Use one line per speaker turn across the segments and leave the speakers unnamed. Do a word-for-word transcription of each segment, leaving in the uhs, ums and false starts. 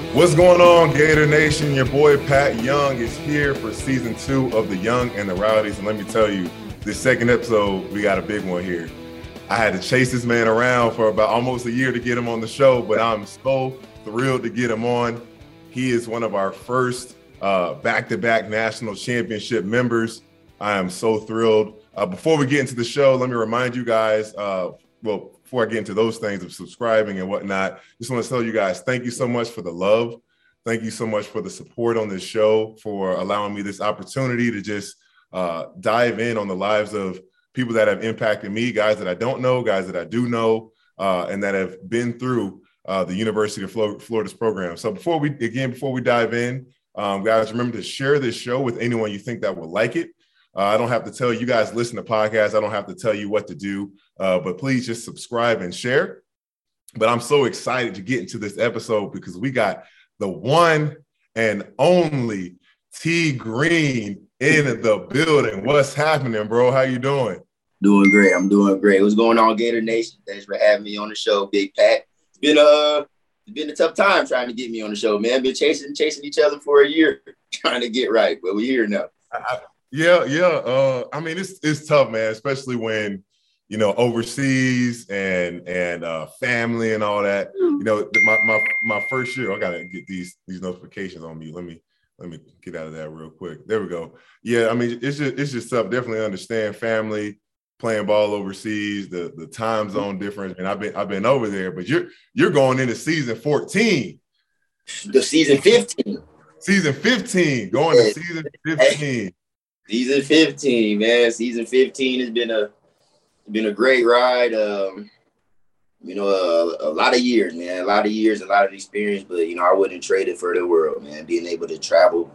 What's going on, Gator Nation? Your boy Pat Young is here for season two of The Young and the Rowdies. And let me tell you, this second episode, we got a big one here. I had to chase this man around for about almost a year to get him on the show, but I'm so thrilled to get him on. He is one of our first uh, back-to-back national championship members. I am so thrilled. Uh, before we get into the show, let me remind you guys, uh, well, before I get into those things of subscribing and whatnot, just want to tell you guys, thank you so much for the love. Thank you so much for the support on this show, for allowing me this opportunity to just uh, dive in on the lives of people that have impacted me, guys that I don't know, guys that I do know, uh, and that have been through uh, the University of Florida's program. So before we, again, before we dive in, um, guys, remember to share this show with anyone you think that will like it. Uh, I don't have to tell you guys listen to podcasts. I don't have to tell you what to do, uh, but please just subscribe and share. But I'm so excited to get into this episode because we got the one and only T Green in the building. What's happening, bro? How you doing?
Doing great. I'm doing great. What's going on, Gator Nation? Thanks for having me on the show, Big Pat. It's been a it's been a tough time trying to get me on the show, man. Been chasing chasing each other for a year, trying to get right, but we're here now.
I, Yeah, yeah. Uh, I mean, it's it's tough, man, especially when, you know, overseas and and uh, family and all that. You know, my my my first year, I gotta get these these notifications on me. Let me let me get out of that real quick. There we go. Yeah, I mean, it's just it's just tough. Definitely understand family, playing ball overseas, the the time zone difference. And I've been I've been over there, but you're you're going into season fourteen.
The season fifteen.
Season fifteen, going to season fifteen.
Season fifteen, man. Season fifteen has been a been a great ride. Um, you know, a, a lot of years, man. A lot of years, a lot of experience. But you know, I wouldn't trade it for the world, man. Being able to travel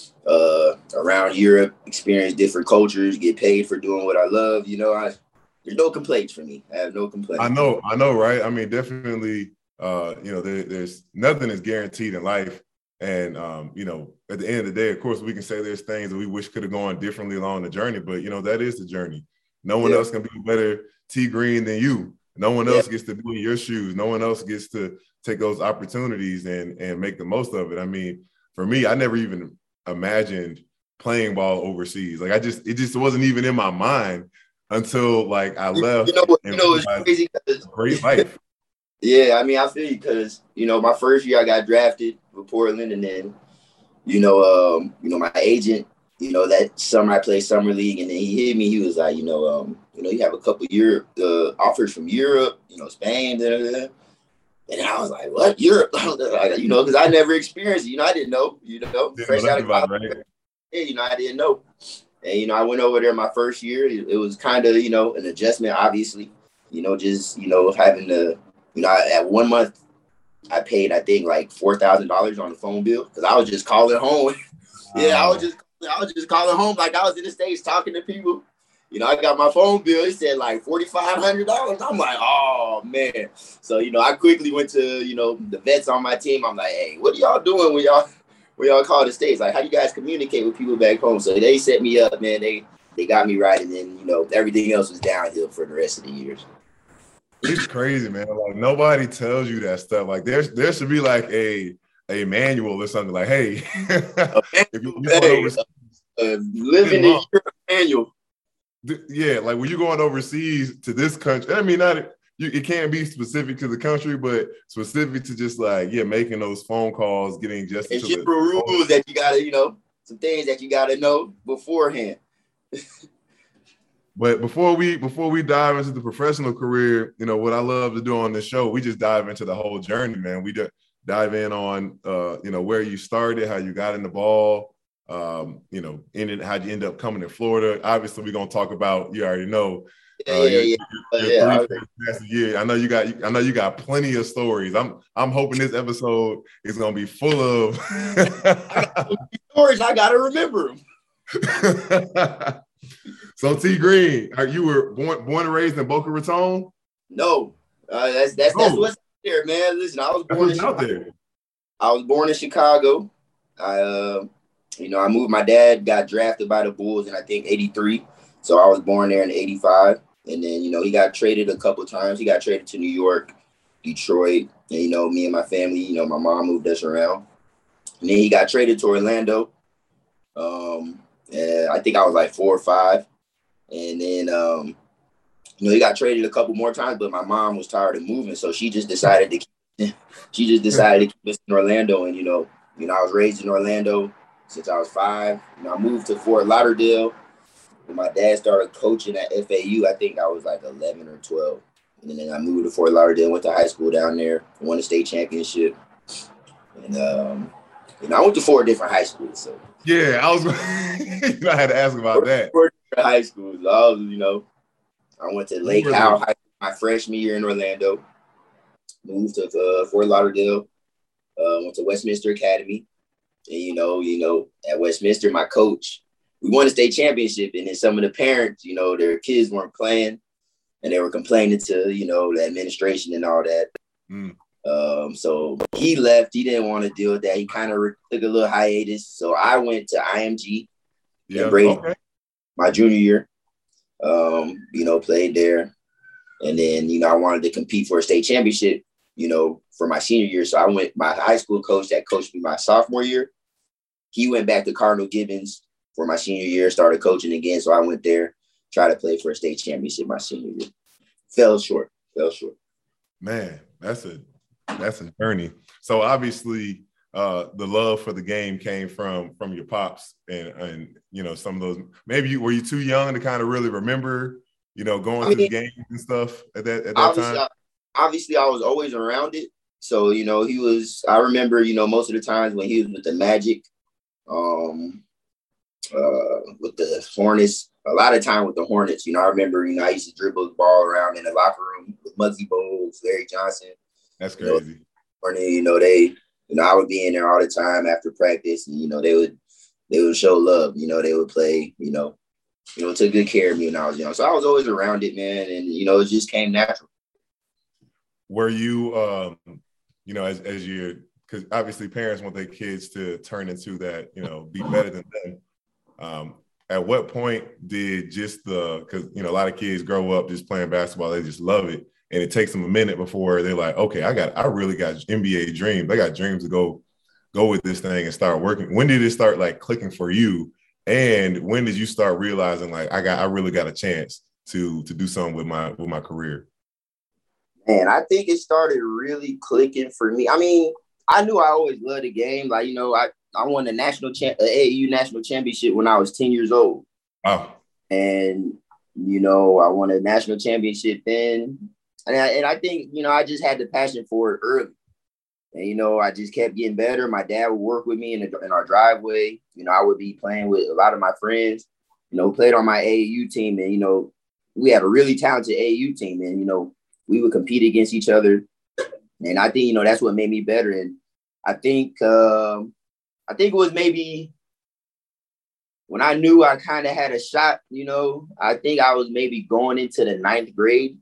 uh, around Europe, experience different cultures, get paid for doing what I love. You know, I there's no complaints for me. I have no complaints.
I know, I know, right? I mean, definitely. Uh, you know, there, there's nothing is guaranteed in life. And, um, you know, at the end of the day, of course, we can say there's things that we wish could have gone differently along the journey. But, you know, that is the journey. No one yeah. else can be a better T Green than you. No one else yeah. gets to be in your shoes. No one else gets to take those opportunities and, and make the most of it. I mean, for me, I never even imagined playing ball overseas. Like, I just – it just wasn't even in my mind until, like, I left.
You know what? You know, it's crazy.
Great life.
Yeah, I mean, I feel you because, you know, my first year I got drafted for Portland, and then, you know, um, you know, my agent, you know, that summer I played summer league, and then he hit me. He was like, you know, um, you know, you have a couple Europe uh, offers from Europe, you know, Spain, da, da, da. And I was like, what, Europe? You know, because I never experienced it. You know, I didn't know. You know,
yeah,
fresh out of college.
Right.
Yeah, you know, I didn't know. And you know, I went over there my first year. It, it was kind of, you know, an adjustment, obviously. You know, just you know, having to. You know, at one month, I paid, I think, like four thousand dollars on the phone bill because I was just calling home. yeah, I was just I was just calling home like I was in the States talking to people. You know, I got my phone bill. It said like four thousand five hundred dollars. I'm like, oh, man. So, you know, I quickly went to, you know, the vets on my team. I'm like, hey, what are y'all doing when y'all when y'all call the States? Like, how do you guys communicate with people back home? So they set me up, man. They, they got me right. And then, you know, everything else was downhill for the rest of the years.
It's crazy, man. Like nobody tells you that stuff. Like there's there should be like a a manual or something. Like, hey, if you, you're going overseas,
uh, living in Europe manual.
Yeah, like when you're going overseas to this country. I mean, not you. It can't be specific to the country, but specific to just like yeah, making those phone calls, getting just
and
to
general
the
rules that you gotta, you know, some things that you gotta know beforehand.
But before we before we dive into the professional career, you know, what I love to do on this show, we just dive into the whole journey, man. We just dive in on, uh, you know, where you started, how you got in the ball, um, you know, in how you end up coming to Florida. Obviously, we're gonna talk about. You already know.
Uh, yeah, yeah,
your, your,
yeah.
your yeah. Year. I know you got. I know you got plenty of stories. I'm. I'm hoping this episode is gonna be full of
stories. I gotta remember
them. So T Green, are you were born born and raised in Boca Raton?
No, uh, that's that's that's what's there, man. Listen, I was born in Chicago. Out there. I was born in Chicago. I, uh, you know, I moved. My dad got drafted by the Bulls in I think eighty-three, so I was born there in eighty-five. And then you know he got traded a couple of times. He got traded to New York, Detroit, And, you know, me and my family, you know, my mom moved us around. And then he got traded to Orlando. Um, and I think I was like four or five. And then, um, you know, he got traded a couple more times, but my mom was tired of moving. So she just decided to keep, she just decided to keep us in Orlando. And, you know, you know, I was raised in Orlando since I was five. You know, I moved to Fort Lauderdale. When my dad started coaching at F A U, I think I was like eleven or twelve. And then I moved to Fort Lauderdale, went to high school down there, won a state championship. And, um, you know, I went to four different high schools. So
yeah, I was, you know, I had to ask about that.
Four different high schools. I was, you know, I went to Lake Howell High School my freshman year in Orlando. Moved to uh, Fort Lauderdale. Uh, went to Westminster Academy. And, you know, you know, at Westminster, my coach, we won a state championship. And then some of the parents, you know, their kids weren't playing. And they were complaining to, you know, the administration and all that. Mm. Um, so he left. He didn't want to deal with that. He kind of re- took a little hiatus. So I went to I M G yeah, in Brady okay. my junior year. Um, you know, played there. And then, you know, I wanted to compete for a state championship, you know, for my senior year. So I went, my high school coach that coached me my sophomore year, he went back to Cardinal Gibbons for my senior year, started coaching again. So I went there, tried to play for a state championship my senior year. Fell short, fell short.
Man, that's a that's a journey. So obviously uh, the love for the game came from from your pops and, and, you know, some of those, maybe you, were you too young to kind of really remember, you know, going I mean, to the games and stuff at that, at that
obviously,
time?
I, obviously, I was always around it. So, you know, he was, I remember, you know, most of the times when he was with the Magic, um, uh, with the Hornets, a lot of time with the Hornets, you know, I remember, you know, I used to dribble the ball around in the locker room with Muggsy Bogues, Larry Johnson.
That's crazy.
You know, you know, they, you know, I would be in there all the time after practice, and, you know, they would, they would show love, you know, they would play, you know, you know, took good care of me when I was young. So I was always around it, man. And, you know, it just came natural.
Were you, um, you know, as, as you, because obviously parents want their kids to turn into that, you know, be better than them. Um, at what point did just the, because, you know, a lot of kids grow up just playing basketball, they just love it. And it takes them a minute before they're like, okay, I got, I really got N B A dreams. I got dreams to go, go with this thing and start working. When did it start like clicking for you? And when did you start realizing like, I got, I really got a chance to, to do something with my, with my career?
Man, I think it started really clicking for me. I mean, I knew I always loved the game. Like, you know, I, I won the national champ, uh, A A U national championship when I was ten years old.
Oh.
And, you know, I won a national championship then. And I, and I think, you know, I just had the passion for it early. And, you know, I just kept getting better. My dad would work with me in, the, in our driveway. You know, I would be playing with a lot of my friends, you know, played on my A A U team. And, you know, we had a really talented A A U team. And, you know, we would compete against each other. And I think, you know, that's what made me better. And I think, um, I think it was maybe when I knew I kind of had a shot, you know, I think I was maybe going into the ninth grade.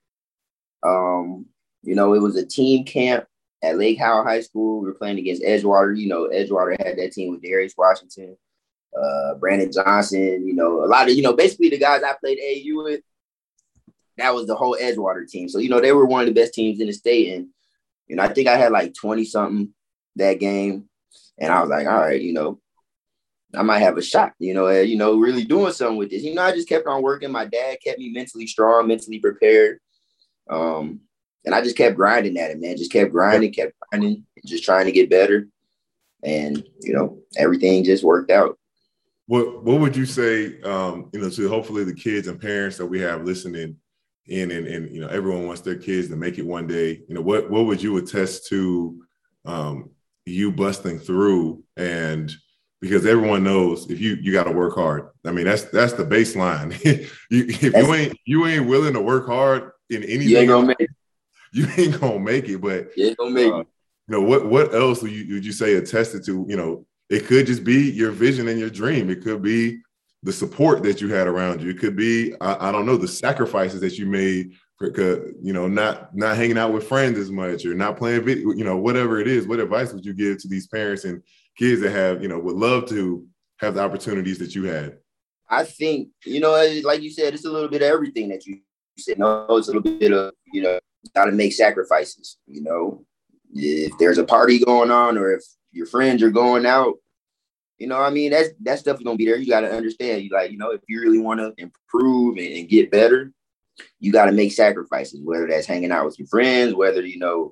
Um, you know, it was a team camp at Lake Howell High School. We were playing against Edgewater. You know, Edgewater had that team with Darius Washington, uh, Brandon Johnson, you know, a lot of, you know, basically the guys I played A A U with, that was the whole Edgewater team. So, you know, they were one of the best teams in the state. And, you know, I think I had like twenty something that game. And I was like, all right, you know, I might have a shot, you know, uh, you know, really doing something with this. You know, I just kept on working. My dad kept me mentally strong, mentally prepared. Um, and I just kept grinding at it, man. Just kept grinding, kept grinding, just trying to get better. And, you know, everything just worked out.
What What would you say, um, you know, to hopefully the kids and parents that we have listening in, and, and, you know, everyone wants their kids to make it one day, you know, what, what would you attest to um, you busting through? And because everyone knows if you, you got to work hard. I mean, that's, that's the baseline. you, if you ain't, you ain't willing to work hard in anything,
you ain't gonna make it.
You ain't gonna make it. But
you ain't gonna make
uh,
it.
You know, what, what else would you, would you say attested to? You know, it could just be your vision and your dream. It could be the support that you had around you. It could be, I, I don't know, the sacrifices that you made for, you know, not, not hanging out with friends as much or not playing video, you know, whatever it is. What advice would you give to these parents and kids that have, you know, would love to have the opportunities that you had?
I think, you know, like you said, it's a little bit of everything that you said. No, it's a little bit of, you know, got to make sacrifices, you know. if there's a party going on or if your friends are going out, you know, I mean, that's that stuff is gonna be there. You got to understand, you like, you know, if you really want to improve and, and get better, you got to make sacrifices. Whether that's hanging out with your friends, whether you know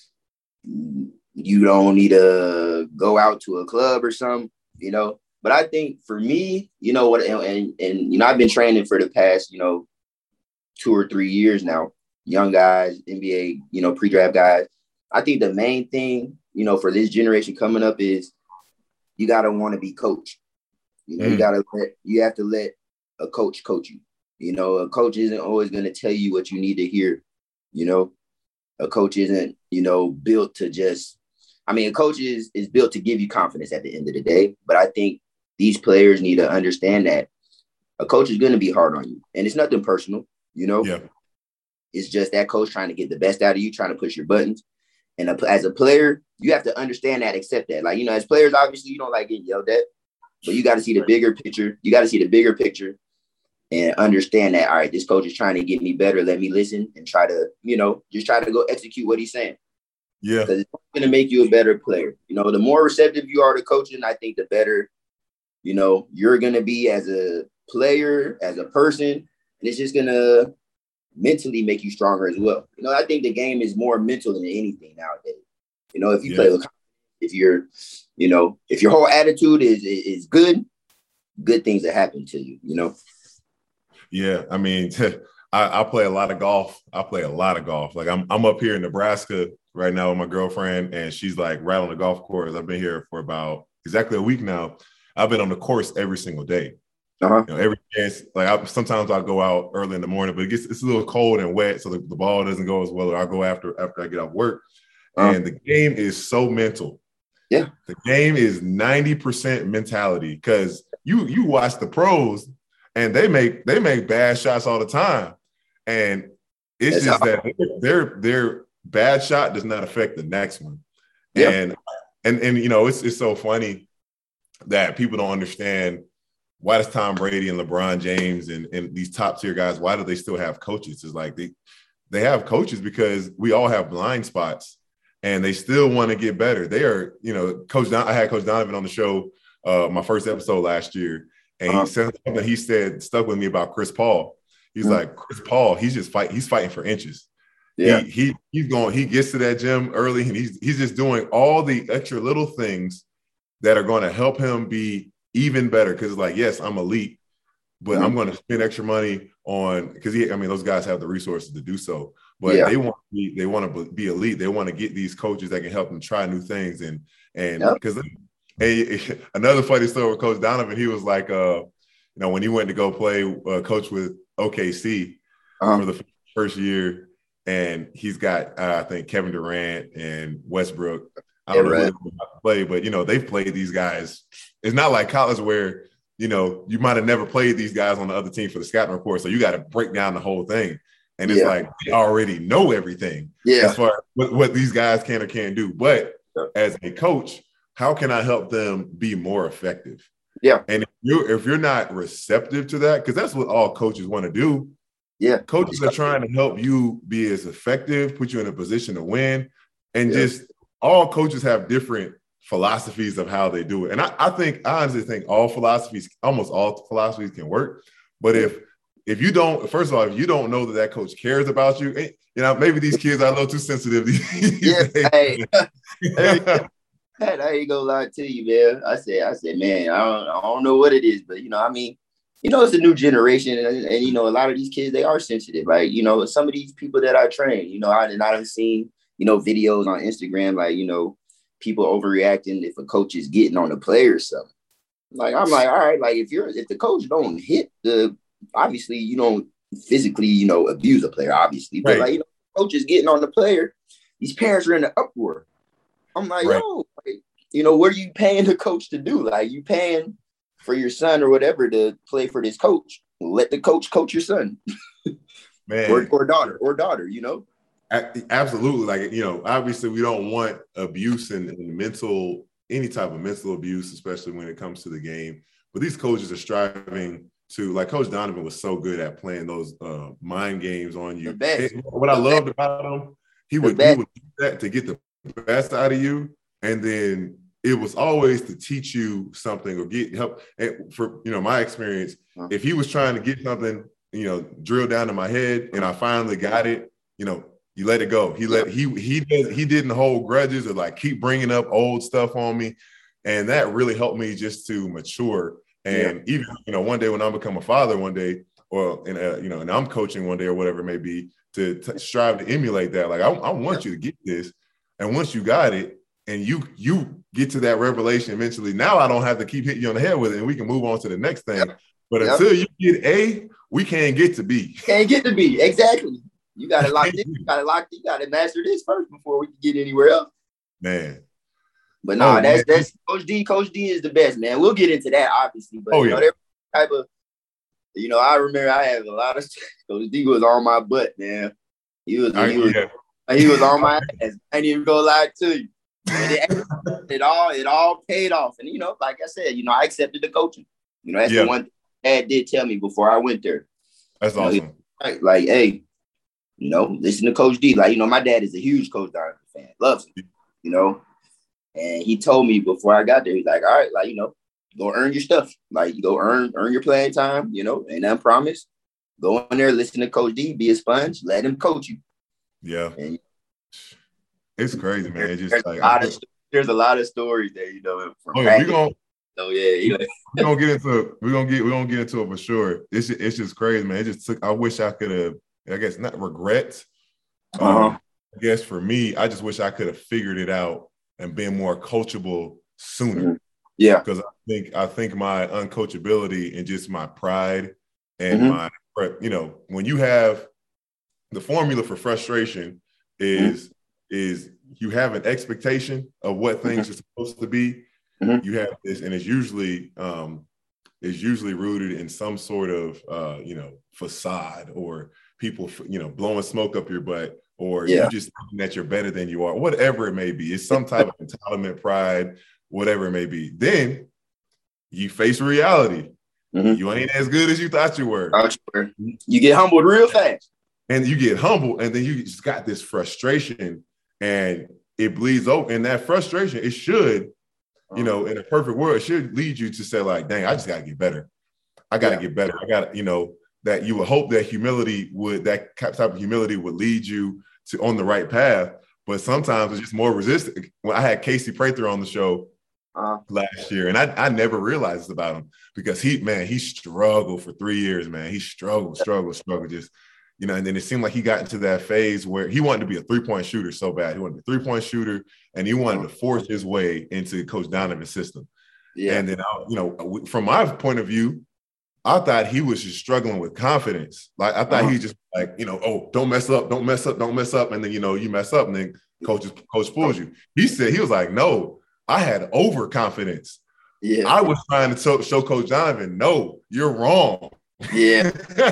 you don't need to go out to a club or something, you know. But I think for me, you know what, and, and and you know, I've been training for the past, you know, two or three years now. Young guys, N B A, you know, pre-draft guys. I think the main thing, you know, for this generation coming up is you got to want to be coached. You know, mm. you got to let, you have to let a coach coach you. You know, a coach isn't always going to tell you what you need to hear. You know, a coach isn't, you know, built to just, I mean, a coach is, is built to give you confidence at the end of the day. But I think these players need to understand that a coach is going to be hard on you. And it's nothing personal, you know.
Yeah.
It's just that coach trying to get the best out of you, trying to push your buttons. And a, as a player, you have to understand that, accept that. Like, you know, as players, obviously, you don't like getting yelled at, but you got to see the bigger picture. You got to see the bigger picture and understand that, all right, this coach is trying to get me better. Let me listen and try to, you know, just try to go execute what he's saying.
Yeah.
Because it's going to make you a better player. You know, the more receptive you are to coaching, I think the better, you know, you're going to be as a player, as a person. And it's just going to mentally make you stronger as well. You know, I think the game is more mental than anything nowadays. You know, if you yeah. play with, if you're, you know, if your whole attitude is is good, good things that happen to you, you know?
Yeah. I mean, I, I play a lot of golf. I play a lot of golf. Like I'm, I'm up here in Nebraska right now with my girlfriend, and she's like right on the golf course. I've been here for about exactly a week now. I've been on the course every single day. Uh-huh. You know, every chance, like I, sometimes I'll go out early in the morning, but it gets it's a little cold and wet, so the, the ball doesn't go as well. Or I'll go after after I get off work. Uh-huh. And the game is so mental.
Yeah,
the game is ninety percent mentality, because you you watch the pros and they make they make bad shots all the time, and it's That's just how- that their their bad shot does not affect the next one. Yeah. And and and you know, it's it's so funny that people don't understand. Why does Tom Brady and LeBron James and, and these top tier guys, why do they still have coaches? It's like they, they have coaches because we all have blind spots and they still want to get better. They are, you know, Coach Don, I had Coach Donovan on the show, uh, my first episode last year. And uh-huh. he said something he said stuck with me about Chris Paul. He's mm-hmm. like, Chris Paul, he's just fight, he's fighting for inches. Yeah. He, he he's going, he gets to that gym early and he's he's just doing all the extra little things that are going to help him be even better, because it's like, yes, I'm elite, but mm-hmm. I'm going to spend extra money on, because he, I mean, those guys have the resources to do so, but yeah. they want to be, they want to be elite. They want to get these coaches that can help them try new things. And, and because yep. another funny story with Coach Donovan, he was like, uh, you know, when he went to go play uh, coach with O K C uh-huh. for the first year, and he's got, uh, I think, Kevin Durant and Westbrook. I don't yeah, know right. who they're about to play, but, you know, they've played these guys. It's not like college where, you know, you might have never played these guys on the other team for the scouting report, so you got to break down the whole thing. And it's yeah. like they already know everything yeah. as far as what, what these guys can or can't do. But yeah. as a coach, how can I help them be more effective?
Yeah.
And if you're, if you're not receptive to that, because that's what all coaches want to do.
Yeah.
Coaches are trying to help you be as effective, put you in a position to win, and yeah. just all coaches have different philosophies of how they do it. And I, I think, I honestly think all philosophies, almost all philosophies can work. But if, if you don't, first of all, if you don't know that that coach cares about you, you know, maybe these kids are a little too sensitive.
Yeah, hey, hey, I ain't gonna lie to you, man. I said, I said, man, I don't, I don't know what it is, but, you know, I mean, you know, it's a new generation. And, and, you know, a lot of these kids, they are sensitive. Like, you know, some of these people that I train, you know, I, and I've seen, you know, videos on Instagram, like, you know, people overreacting if a coach is getting on the player or something. Like, I'm like, all right, like if you're, if the coach don't hit the, obviously you don't physically, you know, abuse a player, obviously, but right. like, you know, coach is getting on the player, these parents are in the uproar. I'm like, right. yo, like, you know, what are you paying the coach to do? Like, you paying for your son or whatever to play for this coach. Let the coach coach your son. Man. or, or daughter, or daughter, you know?
Absolutely. Like, you know, obviously we don't want abuse and, and mental, any type of mental abuse, especially when it comes to the game. But these coaches are striving to, like Coach Donovan was so good at playing those uh, mind games on you. It, what I loved about him, he would, he would do that to get the best out of you, and then it was always to teach you something or get help. And for, you know, my experience, if he was trying to get something, you know, drilled down in my head and I finally got it, you know, you let it go. He let, he, he did, he didn't hold grudges or like keep bringing up old stuff on me. And that really helped me just to mature. And yeah. even, you know, one day when I become a father one day, or, in a, you know, and I'm coaching one day or whatever it may be, to, to strive to emulate that. Like, I, I want you to get this. And once you got it, and you you get to that revelation eventually, now I don't have to keep hitting you on the head with it, and we can move on to the next thing. Yep. But yep. until you get A, we can't get to B.
Can't get to B, exactly. You got to lock this. You got to lock. You got to master this first before we can get anywhere else.
Man.
But no, nah, oh, that's man. that's Coach D. Coach D is the best, man. We'll get into that obviously, but
oh,
you know,
yeah.
type of, you know, I remember I had a lot of Coach D was on my butt, man. He was I, he was yeah. he was on my ass. I ain't even gonna lie to you. And it, it all it all paid off. And, you know, like I said, you know, I accepted the coaching. You know, that's yeah. the one thing Dad did tell me before I went there.
That's
you
awesome.
Know, like, like, hey, you know, listen to Coach D. Like, you know, my dad is a huge Coach Donovan fan. Loves him, you know. And he told me before I got there, he's like, all right, like, you know, go earn your stuff. Like, you go earn earn your playing time, you know, and I promise. Go in there, listen to Coach D, be a sponge, let him coach you.
Yeah. And, it's crazy, man. It's just
there's,
like
a lot of, there's a lot of stories there, you know. From
oh, yeah, we're gonna,
so yeah, you know.
we're gonna get into it. We're gonna get we're gonna get into it for sure. It's just, it's just crazy, man. It just took. I wish I could have. I guess not regrets.
Uh-huh.
Um, I guess for me, I just wish I could have figured it out and been more coachable sooner.
Mm-hmm. Yeah,
because I think I think my uncoachability and just my pride and
mm-hmm.
my, you know, when you have the formula for frustration is. Mm-hmm. is you have an expectation of what things mm-hmm. are supposed to be.
Mm-hmm.
You have this, and it's usually um, is usually rooted in some sort of uh, you know, facade or people, you know, blowing smoke up your butt, or
yeah.
you just thinking that you're better than you are, whatever it may be. It's some type of entitlement, pride, whatever it may be. Then you face reality.
Mm-hmm.
You ain't as good as you thought you were.
You get humbled real fast.
And you get humbled, and then you just got this frustration, and it bleeds over. And that frustration, it should, you know, in a perfect world, it should lead you to say, like, dang, I just got to get better. I got to yeah. get better. I got to, you know, that you would hope that humility would, that type of humility would lead you to on the right path. But sometimes it's just more resistant. When I had Casey Prather on the show
uh,
last year, and I, I never realized about him because he, man, he struggled for three years, man. He struggled, struggled, struggled, just, you know, and then it seemed like he got into that phase where he wanted to be a three-point shooter so bad. He wanted to be a three-point shooter, and he wanted to force his way into Coach Donovan's system.
Yeah.
And then, I, you know, from my point of view, I thought he was just struggling with confidence. Like, I thought uh-huh. he just like, you know, oh, don't mess up, don't mess up, don't mess up. And then, you know, you mess up, and then coach, coach pulls you. He said, he was like, no, I had overconfidence.
Yeah.
I was trying to show, show Coach Donovan, no, you're wrong.
Yeah.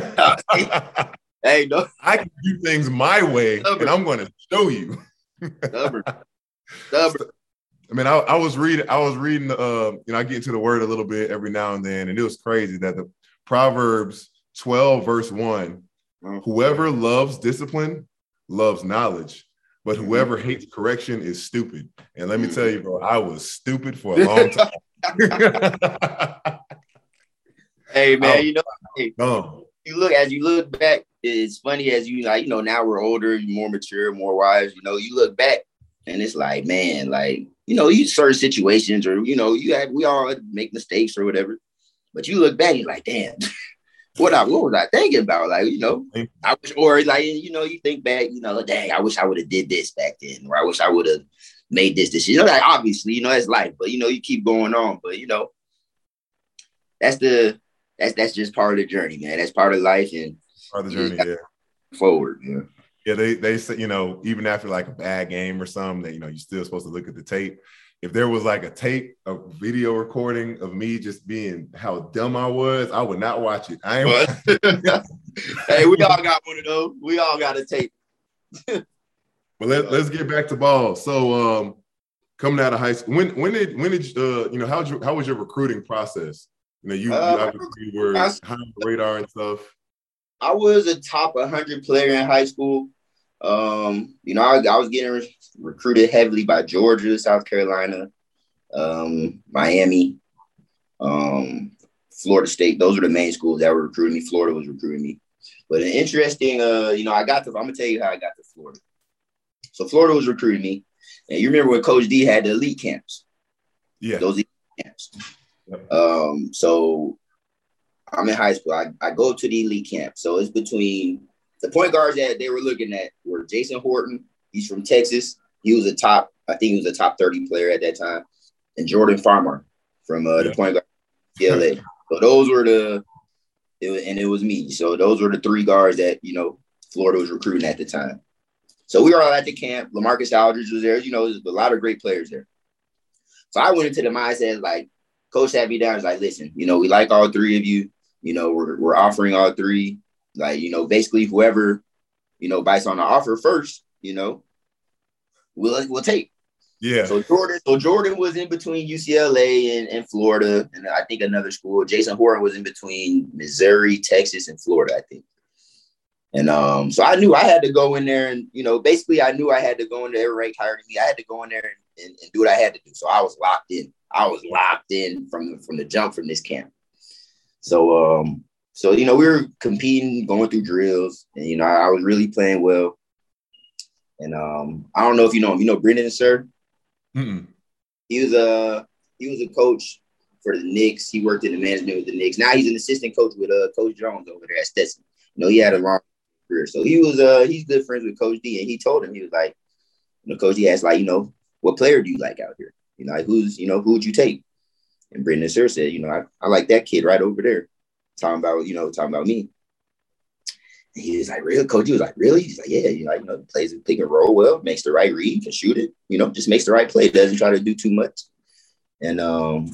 Hey, no.
I can do things my way, Stubborn. And I'm going to show you.
Stubborn. Stubborn.
I mean, I, I was reading, I was reading, uh, you know, I get into the word a little bit every now and then, and it was crazy that the Proverbs twelve, verse one, mm-hmm. whoever loves discipline loves knowledge, but whoever mm-hmm. hates correction is stupid. And let me tell you, bro, I was stupid for a long time.
Hey, man, was, you know, hey,
um,
you look, as you look back, it's funny as you, like, you know, now we're older, more mature, more wise, you know, you look back and it's like, man, like, you know, you certain situations or, you know, you have, we all make mistakes or whatever, but you look back, you're like, damn, what I, what was I thinking about? Like, you know, I wish, or like, you know, you think back, you know, dang, I wish I would have did this back then, or I wish I would have made this decision. You know, like, obviously, you know, it's life, but, you know, you keep going on, but, you know, that's the, that's, that's just part of the journey, man. That's part of life. And
part of the journey, yeah.
Forward, yeah.
Yeah, they they say, you know, even after like a bad game or something, that, you know, you're still supposed to look at the tape. If there was like a tape, a video recording of me just being how dumb I was, I would not watch it. I ain't.
Hey, we all got one of those. We all got a tape.
But let, let's get back to ball. So, um, coming out of high school, when when did when did uh, you know, how you how was your recruiting process? You know, you, uh, you obviously were high on the radar and stuff.
I was a top one hundred player in high school. Um, you know, I, I was getting re- recruited heavily by Georgia, South Carolina, um, Miami, um, Florida State. Those are the main schools that were recruiting me. Florida was recruiting me. But an interesting, uh, you know, I got to, I'm going to tell you how I got to Florida. So Florida was recruiting me. And you remember when Coach D had the elite camps?
Yeah.
Those elite camps. Yep. Um, so I'm in high school. I, I go to the elite camp. So it's between the point guards that they were looking at were Jason Horton. He's from Texas. He was a top, I think he was a top thirty player at that time. And Jordan Farmer from uh, yeah. the point guard C L A. So those were the, it was, and it was me. So those were the three guards that, you know, Florida was recruiting at the time. So we were all at the camp. LaMarcus Aldridge was there. You know, there's a lot of great players there. So I went into the mindset, like, Coach sat me down. He's like, listen, you know, we like all three of you. You know, we're we're offering all three. Like, you know, basically whoever, you know, bites on the offer first, you know, we'll, we'll take.
Yeah.
So Jordan, so Jordan was in between U C L A and, and Florida, and I think another school. Jason Horton was in between Missouri, Texas, and Florida, I think. And um, so I knew I had to go in there, and you know, basically I knew I had to go in there. Right, hired me. I had to go in there and, and, and do what I had to do. So I was locked in. I was locked in from from the jump from this camp. So um, so you know, we were competing, going through drills, and you know, I, I was really playing well. And um, I don't know if you know him. You know Brendan Sir.
Mm-mm.
He was a he was a coach for the Knicks. He worked in the management with the Knicks. Now he's an assistant coach with uh, Coach Jones over there at Stetson. You know, he had a long career. So he was uh he's good friends with Coach D, and he told him, he was like, you know, Coach D asked, like, you know, what player do you like out here? You know, like who's, you know, who would you take? And Brendan Sir said, you know, I, I like that kid right over there. Talking about, you know, talking about me. And he was like, really? Coach, he was like, really? He's like, yeah, you know, you know, plays pick and roll well, makes the right read, can shoot it, you know, just makes the right play, doesn't try to do too much. And um,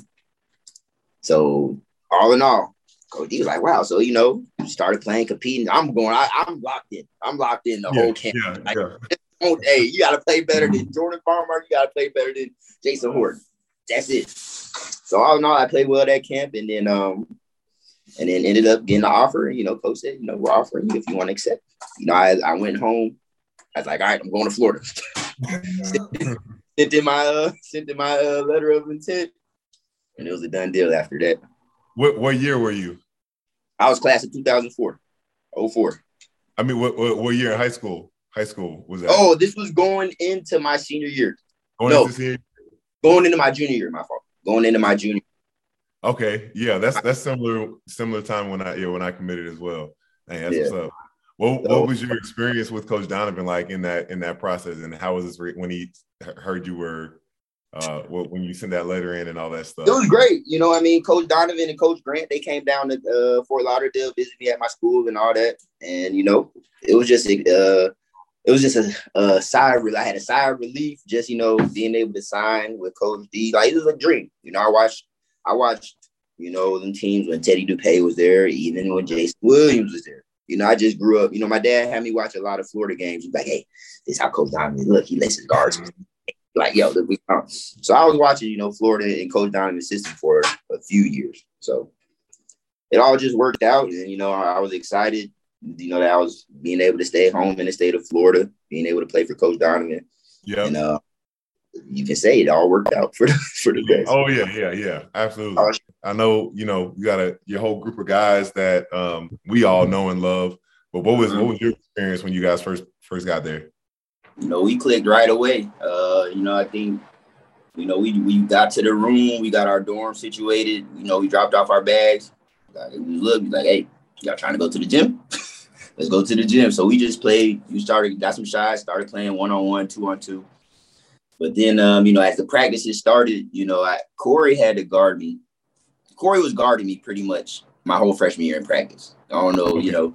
so all in all, Coach D was like, wow. So, you know, started playing, competing. I'm going, I, I'm locked in. I'm locked in the
yeah,
whole camp.
Yeah,
like,
yeah.
Hey, you got to play better than Jordan Farmer. You got to play better than Jason Horton. That's it. So all in all, I played well that camp, and then um, and then ended up getting the offer. You know, Coach said, you know, we're offering you if you want to accept. You know, I, I went home. I was like, all right, I'm going to Florida. sent in my uh, sent in my uh, letter of intent, and it was a done deal after that.
What what year were you?
I was class of two thousand four. oh four.
I mean, what, what what year in high school? High school was that?
Oh, this was going into my senior year.
Going
no,
into senior?
Going into my junior year. My fault. Going into my junior.
Okay, yeah, that's that's similar similar time when I yeah when I committed as well. Hey, that's
yeah.
what's up. What what was your experience with Coach Donovan like in that in that process, and how was this when he heard you were uh when you sent that letter in and all that stuff?
It was great. You know, I mean, Coach Donovan and Coach Grant, they came down to uh, Fort Lauderdale, visit me at my school and all that, and you know, it was just uh it was just a, a sigh of I had a sigh of relief, just you know, being able to sign with Coach D. Like, it was a dream. You know, I watched I watched you know them teams when Teddy Dupay was there, even when Jason Williams was there. You know, I just grew up. You know, my dad had me watch a lot of Florida games. He's like, hey, this is how Coach Donovan look. He lets his guards. Like, yo, look, we count. So I was watching, you know, Florida and Coach Donovan's system for a few years. So it all just worked out. And, you know, I, I was excited, you know, that I was being able to stay home in the state of Florida, being able to play for Coach Donovan.
Yeah.
And uh, you can say it all worked out for the, for the best.
Oh, yeah, yeah, yeah. Absolutely. Uh, I know, you know, you got a your whole group of guys that um, we all know and love. But what was mm-hmm. what was your experience when you guys first first got there?
You know, we clicked right away. Uh, you know, I think, you know, we we got to the room, we got our dorm situated. You know, we dropped off our bags. Like, we looked like, hey, y'all trying to go to the gym? Let's go to the gym. So we just played. You started, got some shots, started playing one on one, two on two. But then, um, you know, as the practices started, you know, I, Corey had to guard me. Corey was guarding me pretty much my whole freshman year in practice. I don't know, okay. you know.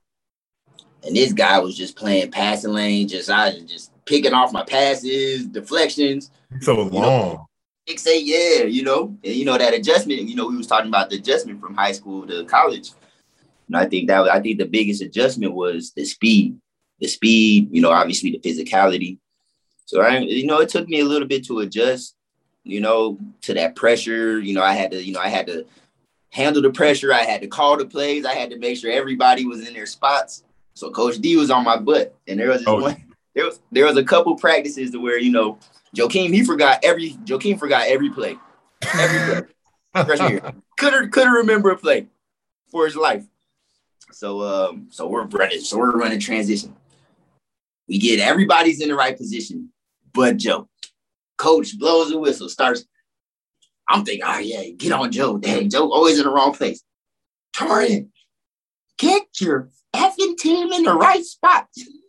And this guy was just playing passing lane, just I was just picking off my passes, deflections.
So long.
Six eight, yeah, you know. And you know that adjustment, you know, we was talking about the adjustment from high school to college. And I think that was, I think the biggest adjustment was the speed. The speed, you know, obviously the physicality. So I, you know, it took me a little bit to adjust, you know, to that pressure. You know, I had to, you know, I had to handle the pressure. I had to call the plays. I had to make sure everybody was in their spots. So Coach D was on my butt, and there was this
Oh.
one. There was there was a couple practices to where you know Joakim he forgot every Joakim forgot every play, every play. Freshman year, couldn't couldn't remember a play for his life. So um so we're running so we're running transition. We get everybody's in the right position, but Joe. Coach blows the whistle, starts. I'm thinking, oh yeah, get on Joe. Dang, Joe always in the wrong place. Torrin, get your effing team in the right spot.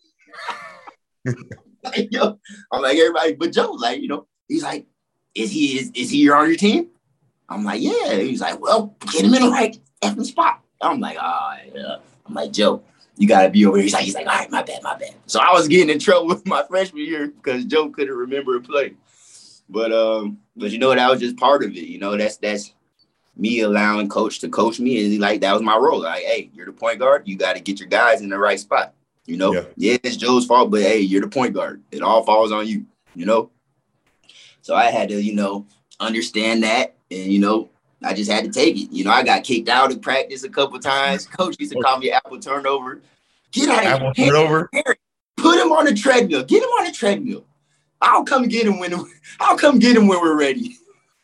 Like, yo, I'm like, everybody, but Joe, like, you know, he's like, is he is, is he on your team? I'm like, yeah. He's like, well, get him in the right effing spot. I'm like, oh, yeah. I'm like, Joe, you gotta be over here. He's like, he's like, all right, my bad, my bad. So I was getting in trouble with my freshman year because Joe couldn't remember a play. But um, but you know, that was just part of it. You know, that's that's me allowing coach to coach me, and like that was my role. Like, hey, you're the point guard. You got to get your guys in the right spot. You know, yeah. yeah, it's Joe's fault, but hey, you're the point guard. It all falls on you. You know, so I had to, you know, understand that, and you know, I just had to take it. You know, I got kicked out of practice a couple times. Coach used to call me apple turnover. Get out of
apple here. turnover.
Put him on the treadmill. Get him on the treadmill. I'll come get him when I'll come get him when we're ready.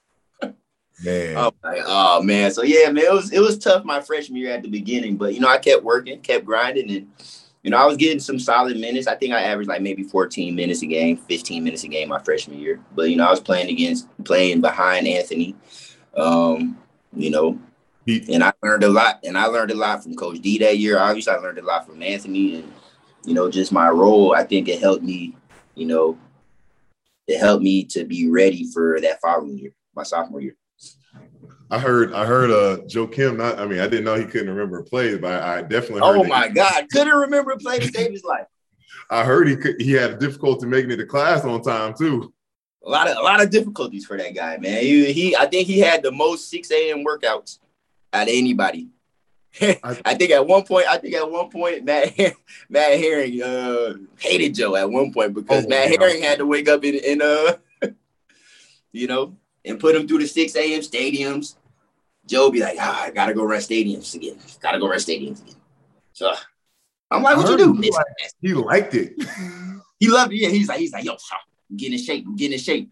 Man.
Oh, like, oh man. So yeah, man, it was it was tough my freshman year at the beginning, but you know, I kept working, kept grinding, and you know, I was getting some solid minutes. I think I averaged like maybe fourteen minutes a game, fifteen minutes a game my freshman year. But you know, I was playing against playing behind Anthony. Um, you know, he, and I learned a lot, and I learned a lot from Coach D that year. Obviously, I learned a lot from Anthony, and you know, just my role. I think it helped me, you know. It helped me to be ready for that following year, my sophomore year.
I heard, I heard, uh, Joakim. Not, I mean, I didn't know he couldn't remember a play, but I definitely. Heard
oh my he, God, couldn't remember a play to save his life.
I heard he could, he had difficulty making it to class on time too.
A lot of a lot of difficulties for that guy, man. He, he I think he had the most six a.m. workouts out of anybody. I, I think at one point, I think at one point, Matt Matt Herring uh, hated Joe at one point because oh, Matt Herring had to wake up in, in uh, you know, and put him through the six a.m. stadiums. Joe be like, ah, I gotta go run stadiums again. Gotta go run stadiums again. So I'm like, what you do?
He liked, he liked it.
He loved it. Yeah, he's like, he's like, yo, I'm getting in shape. I'm getting in shape.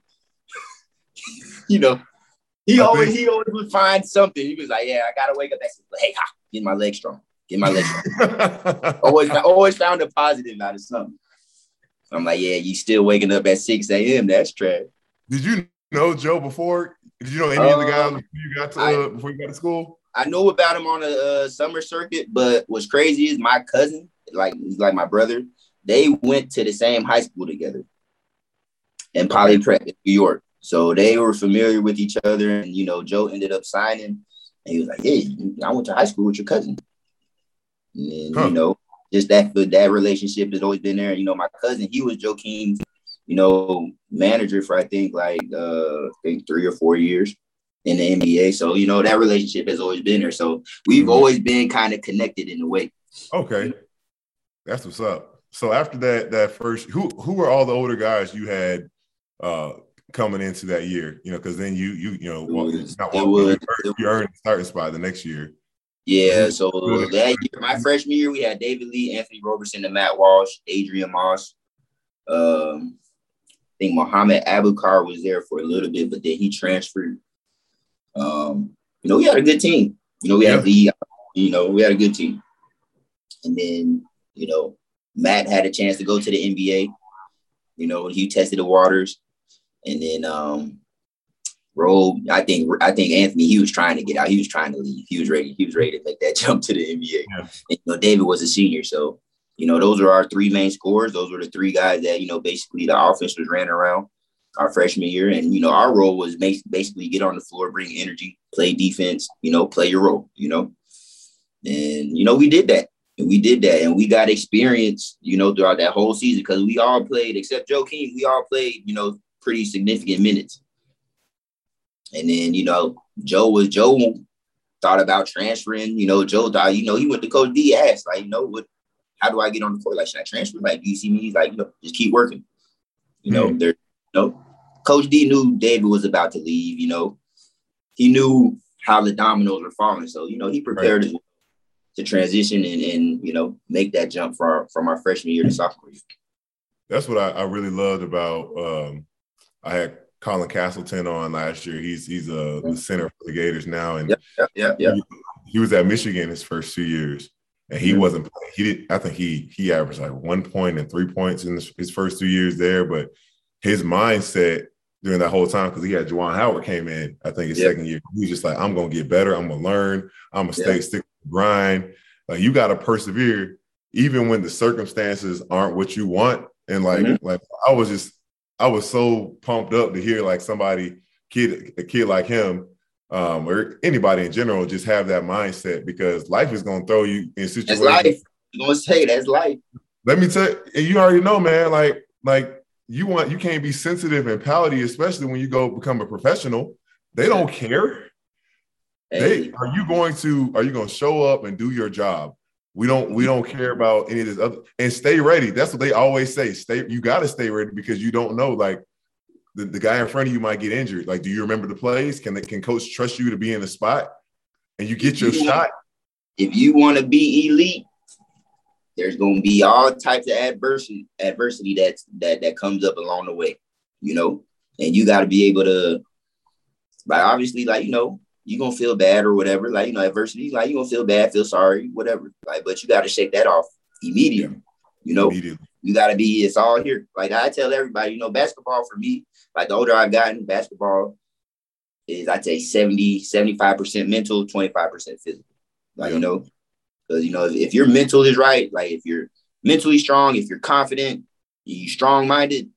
You know, he I always think- he always would find something. He was like, yeah, I gotta wake up. That's hey, ha. Get my legs strong. Get my legs strong. always, I always found a positive out of something. So I'm like, yeah, you still waking up at six a.m. That's trash.
Did you know Joe before? Did you know any um, of the guys before you got to uh, I, before you got to school?
I knew about him on a uh, summer circuit, but what's crazy is my cousin, like like my brother, they went to the same high school together in Poly Prep in New York. So they were familiar with each other, and you know, Joe ended up signing. And he was like, hey, I went to high school with your cousin. And, huh. you know, just that that relationship has always been there. You know, my cousin, he was Joakim's, you know, manager for, I think, like, uh, I think three or four years in the N B A. So, you know, that relationship has always been there. So we've mm-hmm. always been kind of connected in a way.
Okay. That's what's up. So after that, that first, who who were all the older guys you had uh coming into that year, you know, because then you you you know
was,
not walking, was, you, you earned a starting spot the next year.
Yeah, so that year, my freshman year, we had David Lee, Anthony Roberson, and Matt Walsh, Adrian Moss. Um, I think Muhammad Abukar was there for a little bit, but then he transferred. Um, you know, we had a good team. You know, we had yeah. Lee. You know, we had a good team. And then, you know, Matt had a chance to go to the N B A. You know, he tested the waters. And then um, Rob, I think I think Anthony, he was trying to get out. He was trying to leave. He was ready. He was ready to make that jump to the N B A. Yeah. And, you know, David was a senior. So, you know, those are our three main scorers. Those were the three guys that, you know, basically the offense was ran around our freshman year. And, you know, our role was basically get on the floor, bring energy, play defense, you know, play your role, you know. And, you know, we did that. And we did that. And we got experience, you know, throughout that whole season because we all played, except Joakim, we all played, you know, pretty significant minutes. And then, you know, Joe was Joe thought about transferring. You know, Joe thought, you know, he went to Coach D, asked, like, you know, what, how do I get on the court? Like, should I transfer? Like, do you see me? He's like, you know, just keep working. You know, mm-hmm. there, you know, Coach D knew David was about to leave, you know. He knew how the dominoes were falling. So, you know, he prepared right. as well. to transition and, and you know, make that jump from our, from our freshman year to sophomore year.
That's what I, I really loved about. Um, I had Colin Castleton on last year. He's he's a the center for the Gators now, and
yep, yep, yep, yep.
He, he was at Michigan his first two years, and he mm-hmm. wasn't. He did. I think he he averaged like one point and three points in his first two years there. But his mindset during that whole time, because he had Juwan Howard came in, I think his yep. second year, he was just like, I'm gonna get better. I'm gonna learn. I'm gonna stay yep. stick to the grind. Like you got to persevere, even when the circumstances aren't what you want. And like, mm-hmm. like I was just, I was so pumped up to hear like somebody, kid, a kid like him, um, or anybody in general, just have that mindset, because life is going to throw you in situations.
That's life. You're going to say that's life.
Let me tell you, you already know, man. Like, like you want, you can't be sensitive and pouty, especially when you go become a professional. They don't care. Hey. They are you going to, are you going to show up and do your job? We don't we don't care about any of this other, and stay ready. That's what they always say. Stay, you got to stay ready, because you don't know, like the, the guy in front of you might get injured. Like, do you remember the plays? Can they, can coach trust you to be in the spot and you get your
you
shot?
Want, if you want to be elite, there's going to be all types of adversity adversity that's that that comes up along the way, you know, and you got to be able to, like, obviously, like, you know, you're going to feel bad or whatever, like, you know, adversity, like, you're going to feel bad, feel sorry, whatever. Like, but you got to shake that off immediately, yeah. you know? Immediately. You got to be, it's all here. Like, I tell everybody, you know, basketball for me, like, the older I've gotten, basketball is, I'd say, seventy, seventy-five percent mental, twenty-five percent physical. Like, yeah. you know, because, you know, if, if your mental is right, like, if you're mentally strong, if you're confident, you're strong-minded,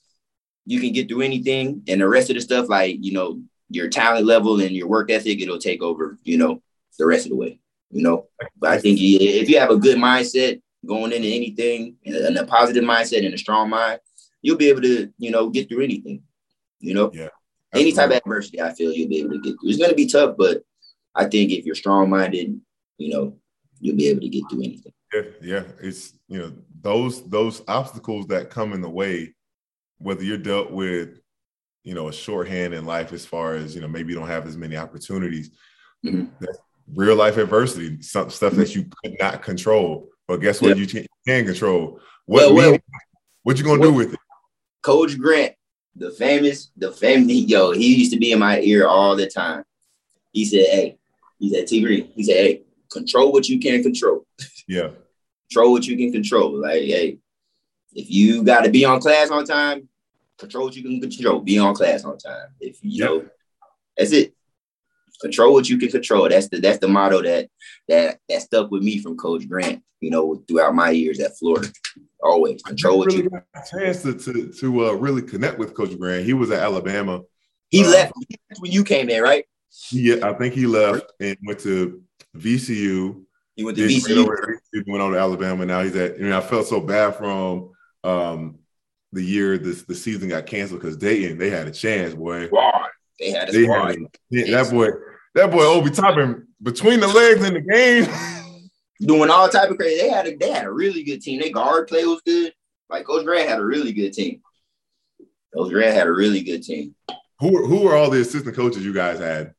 you can get through anything. And the rest of the stuff, like, you know, your talent level and your work ethic, it'll take over, you know, the rest of the way, you know. But I think if you have a good mindset going into anything, and a positive mindset and a strong mind, you'll be able to, you know, get through anything, you know. Yeah. Any type of adversity, I feel you'll be able to get through. It's going to be tough, but I think if you're strong-minded, you know, you'll be able to get through anything.
Yeah, yeah. It's, you know, those those obstacles that come in the way, whether you're dealt with, you know, a shorthand in life as far as, you know, maybe you don't have as many opportunities. Mm-hmm. That's real life adversity, some stuff mm-hmm. that you could not control. But guess what? Yeah. You can, can control. What, well, well, what you going to do with it?
Coach Grant, the famous, the famous, yo, he used to be in my ear all the time. He said, hey, he said, T Green, he said, hey, control what you can control.
Yeah.
Control what you can control. Like, hey, if you got to be on class on time, control what you can control. Be on class on time. If you know, yep. that's it. Control what you can control. That's the that's the motto that that that stuck with me from Coach Grant. You know, throughout my years at Florida, always control what
really
you.
Got a chance to to to uh, really connect with Coach Grant. He was at Alabama.
He um, left when you came in, right?
Yeah, I think he left and went to V C U.
He went to V C U.
He went on to Alabama. Now he's at. I mean, I felt so bad from. Um, the year this the season got canceled because Dayton, they had a chance, boy.
Squad. They had a they squad. Had a,
yeah, that boy, that boy Obi Toppin between the legs in the game.
Doing all type of crazy. They had a they had a really good team. Their guard play was good. Like Coach Grant had a really good team. Coach Grant had a really good team.
Who who were all the assistant coaches you guys had?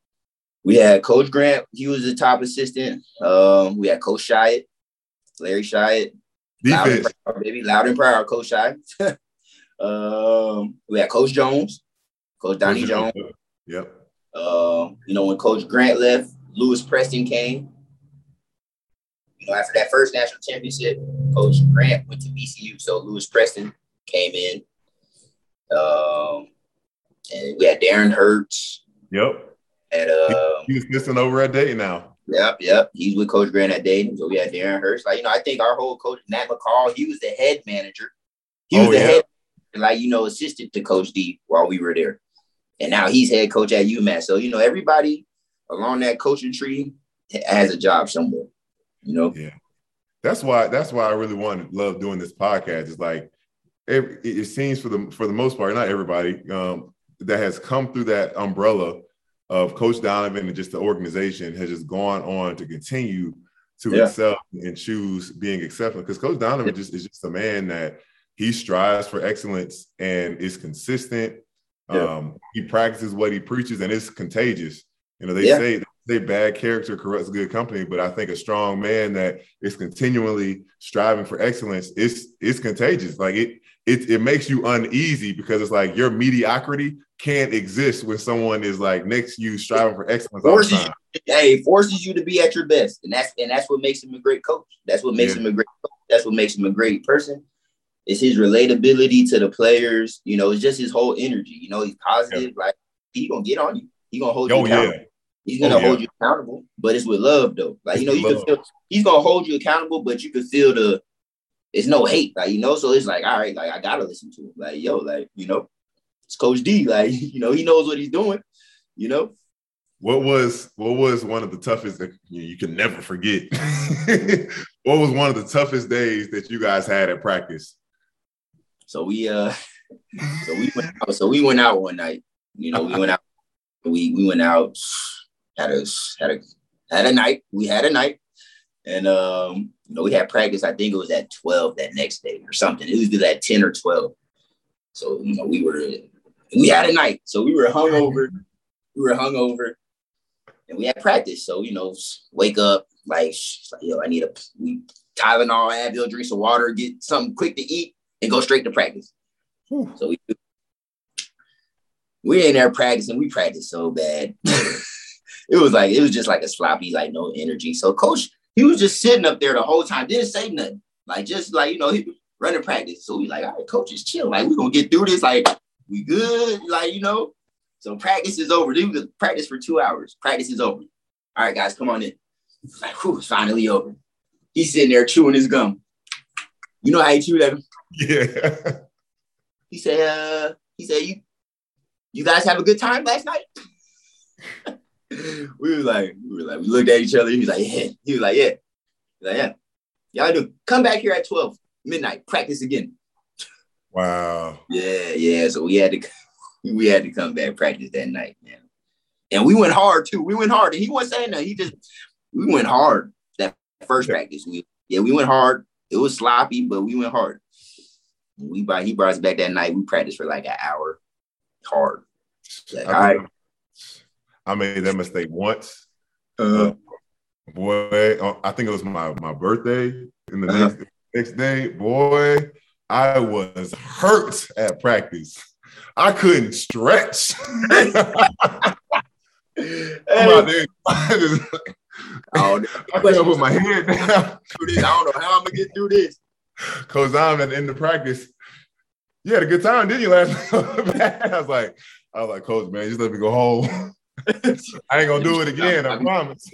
We had Coach Grant, he was the top assistant. Um, we had Coach Shyatt, Larry Shyatt. Loud and proud, baby, loud and proud, Coach Shy. um, we had Coach Jones, Coach Donnie Jones.
Yep.
Uh, you know, when Coach Grant left, Lewis Preston came. You know, after that first national championship, Coach Grant went to V C U, so Lewis Preston came in. Um, and we had Darren Hurts.
Yep.
And uh,
he's assistant over at Dayton now.
Yep, yep. He's with Coach Grant at Dayton. So we had Darren Hurst. Like, you know, I think our whole coach, Nat McCall, he was the head manager. He was oh, the yeah. head, like, you know, assistant to Coach D while we were there. And now he's head coach at UMass. So, you know, everybody along that coaching tree has a job somewhere, you know?
Yeah. That's why, that's why I really want to love doing this podcast. It's like, every, it seems for the, for the most part, not everybody um, that has come through that umbrella of Coach Donovan and just the organization has just gone on to continue to yeah. excel and choose being exceptional. Because Coach Donovan yeah. just is just a man that he strives for excellence and is consistent. Yeah. Um, he practices what he preaches and it's contagious. You know, they
Yeah.
say they bad character corrupts good company, but I think a strong man that is continually striving for excellence is it's contagious. Like it, it, it makes you uneasy because it's like your mediocrity can't exist when someone is like next to you striving for excellence all the
Forces
time.
you, hey, forces you to be at your best, and that's and that's what makes him a great coach. That's what makes
Yeah.
him a great coach. That's what makes him a great person. It's his relatability to the players. You know, it's just his whole energy. You know, he's positive. Yeah. Like he gonna get on you. He gonna hold you
Oh,
accountable.
yeah.
He's gonna
oh,
hold
yeah.
you accountable, but it's with love though. Like,
it's
you know, you
love.
can feel he's gonna hold you accountable, but you can feel the it's no hate, like, you know. So it's like, all right, like I gotta listen to him. Like, yo, like, you know, it's Coach D. Like, you know, he knows what he's doing, you know.
What was what was one of the toughest that you can never forget? What was one of the toughest days that you guys had at practice?
So we uh so we went out, so we went out one night. You know, we went out, we we went out, had a had a had a night. We had a night. And um, you know, we had practice, I think it was at twelve that next day or something. It was either at ten or twelve. So, you know, we were we had a night. So we were hungover. We were hungover. And we had practice. So, you know, wake up, like, like yo, I need a we Tylenol, Advil, drink some water, get something quick to eat, and go straight to practice. Whew. So we we in there practicing. We practiced so bad. It was like, it was just like a sloppy, like no energy. So coach, he was just sitting up there the whole time, didn't say nothing. Like, just like, you know, he was running practice. So we like, all right, coach, just chill. Like, we're going to get through this. Like, we good. Like, you know, so practice is over. Dude, we practice for two hours. Practice is over. All right, guys, come on in. Like, whew, it's finally over. He's sitting there chewing his gum. You know how he chewed at him?
Yeah.
He said, uh, he said, you, you guys have a good time last night? We were like, we were like, we looked at each other. He was like, yeah. He was like, yeah. He was like, yeah. Y'all do. Come back here at twelve midnight. Practice again.
Wow.
Yeah, yeah. So we had to, we had to come back practice that night, man. And we went hard too. We went hard, and he wasn't saying that. He just, we went hard that first yeah. practice. We, yeah, we went hard. It was sloppy, but we went hard. We brought, he brought us back that night. We practiced for like an hour, hard. Like, all right.
I made that mistake once.
Uh,
uh, boy, I think it was my, my birthday. In the uh-huh. next, next day, boy, I was hurt at practice. I couldn't stretch. Hey. I'm out there. I just,
oh,
I couldn't put my head down.
I don't know how I'm gonna get through this.
Coach Dom at the end of practice, you had a good time, didn't you, last night? I was like, I was like, Coach, man, just let me go home. I ain't gonna do it again, I promise.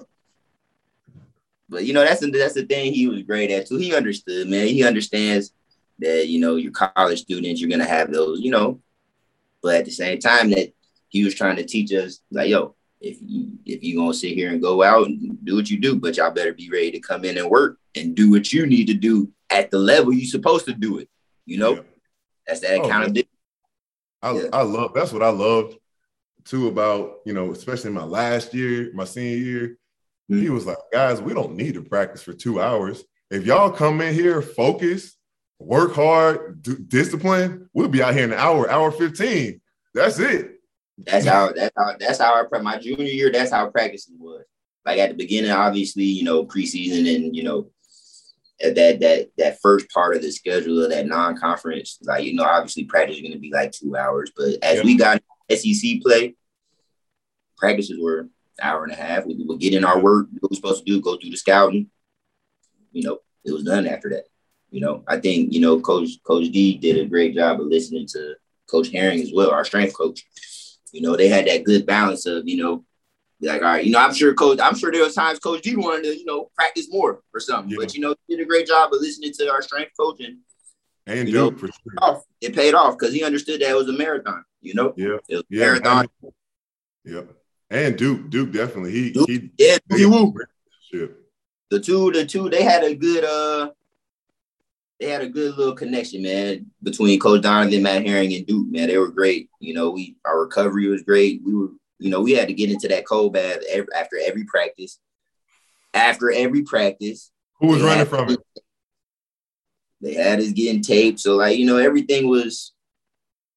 But you know, that's the, that's the thing he was great at too. He understood, man. He understands that, you know, you're college students, you're gonna have those, you know. But at the same time, that he was trying to teach us, like, yo, if you if you gonna sit here and go out and do what you do, but y'all better be ready to come in and work and do what you need to do at the level you're supposed to do it. You know, yeah. That's that accountability.
Oh, I, yeah. I love that's what I loved too about, you know, especially my last year, my senior year. Mm-hmm. He was like, guys, we don't need to practice for two hours. If y'all come in here, focus, work hard, do discipline, we'll be out here in an hour, hour fifteen. That's it.
That's how that's how that's how our my junior year, that's how practicing was. Like at the beginning, obviously, you know, preseason and, you know, at that that that first part of the schedule of that non-conference, like, you know, obviously practice is going to be like two hours. But as yep. we got S E C play, practices were an hour and a half. We would get in our work, what we're supposed to do, go through the scouting. You know, it was done after that. You know, I think, you know, Coach Coach D did a great job of listening to Coach Herring as well, our strength coach. You know, they had that good balance of, you know, like, all right, you know, I'm sure Coach, I'm sure there was times Coach D wanted to, you know, practice more or something. Yeah. But, you know, he did a great job of listening to our strength coach. And,
and
you
Duke,
know,
for sure.
off. It paid off because he understood that it was a marathon, you know?
Yeah.
It was
yeah,
a marathon.
Man. Yeah. And Duke, Duke definitely. He,
Duke,
he,
yeah, he woo.
Yeah.
The two, the two, they had a good, uh, they had a good little connection, man, between Coach Donovan, Matt Herring, and Duke, man. They were great. You know, we our recovery was great. We were, you know, we had to get into that cold bath every, after every practice. After every practice.
Who was running from it?
They had us getting taped. So, like, you know, everything was,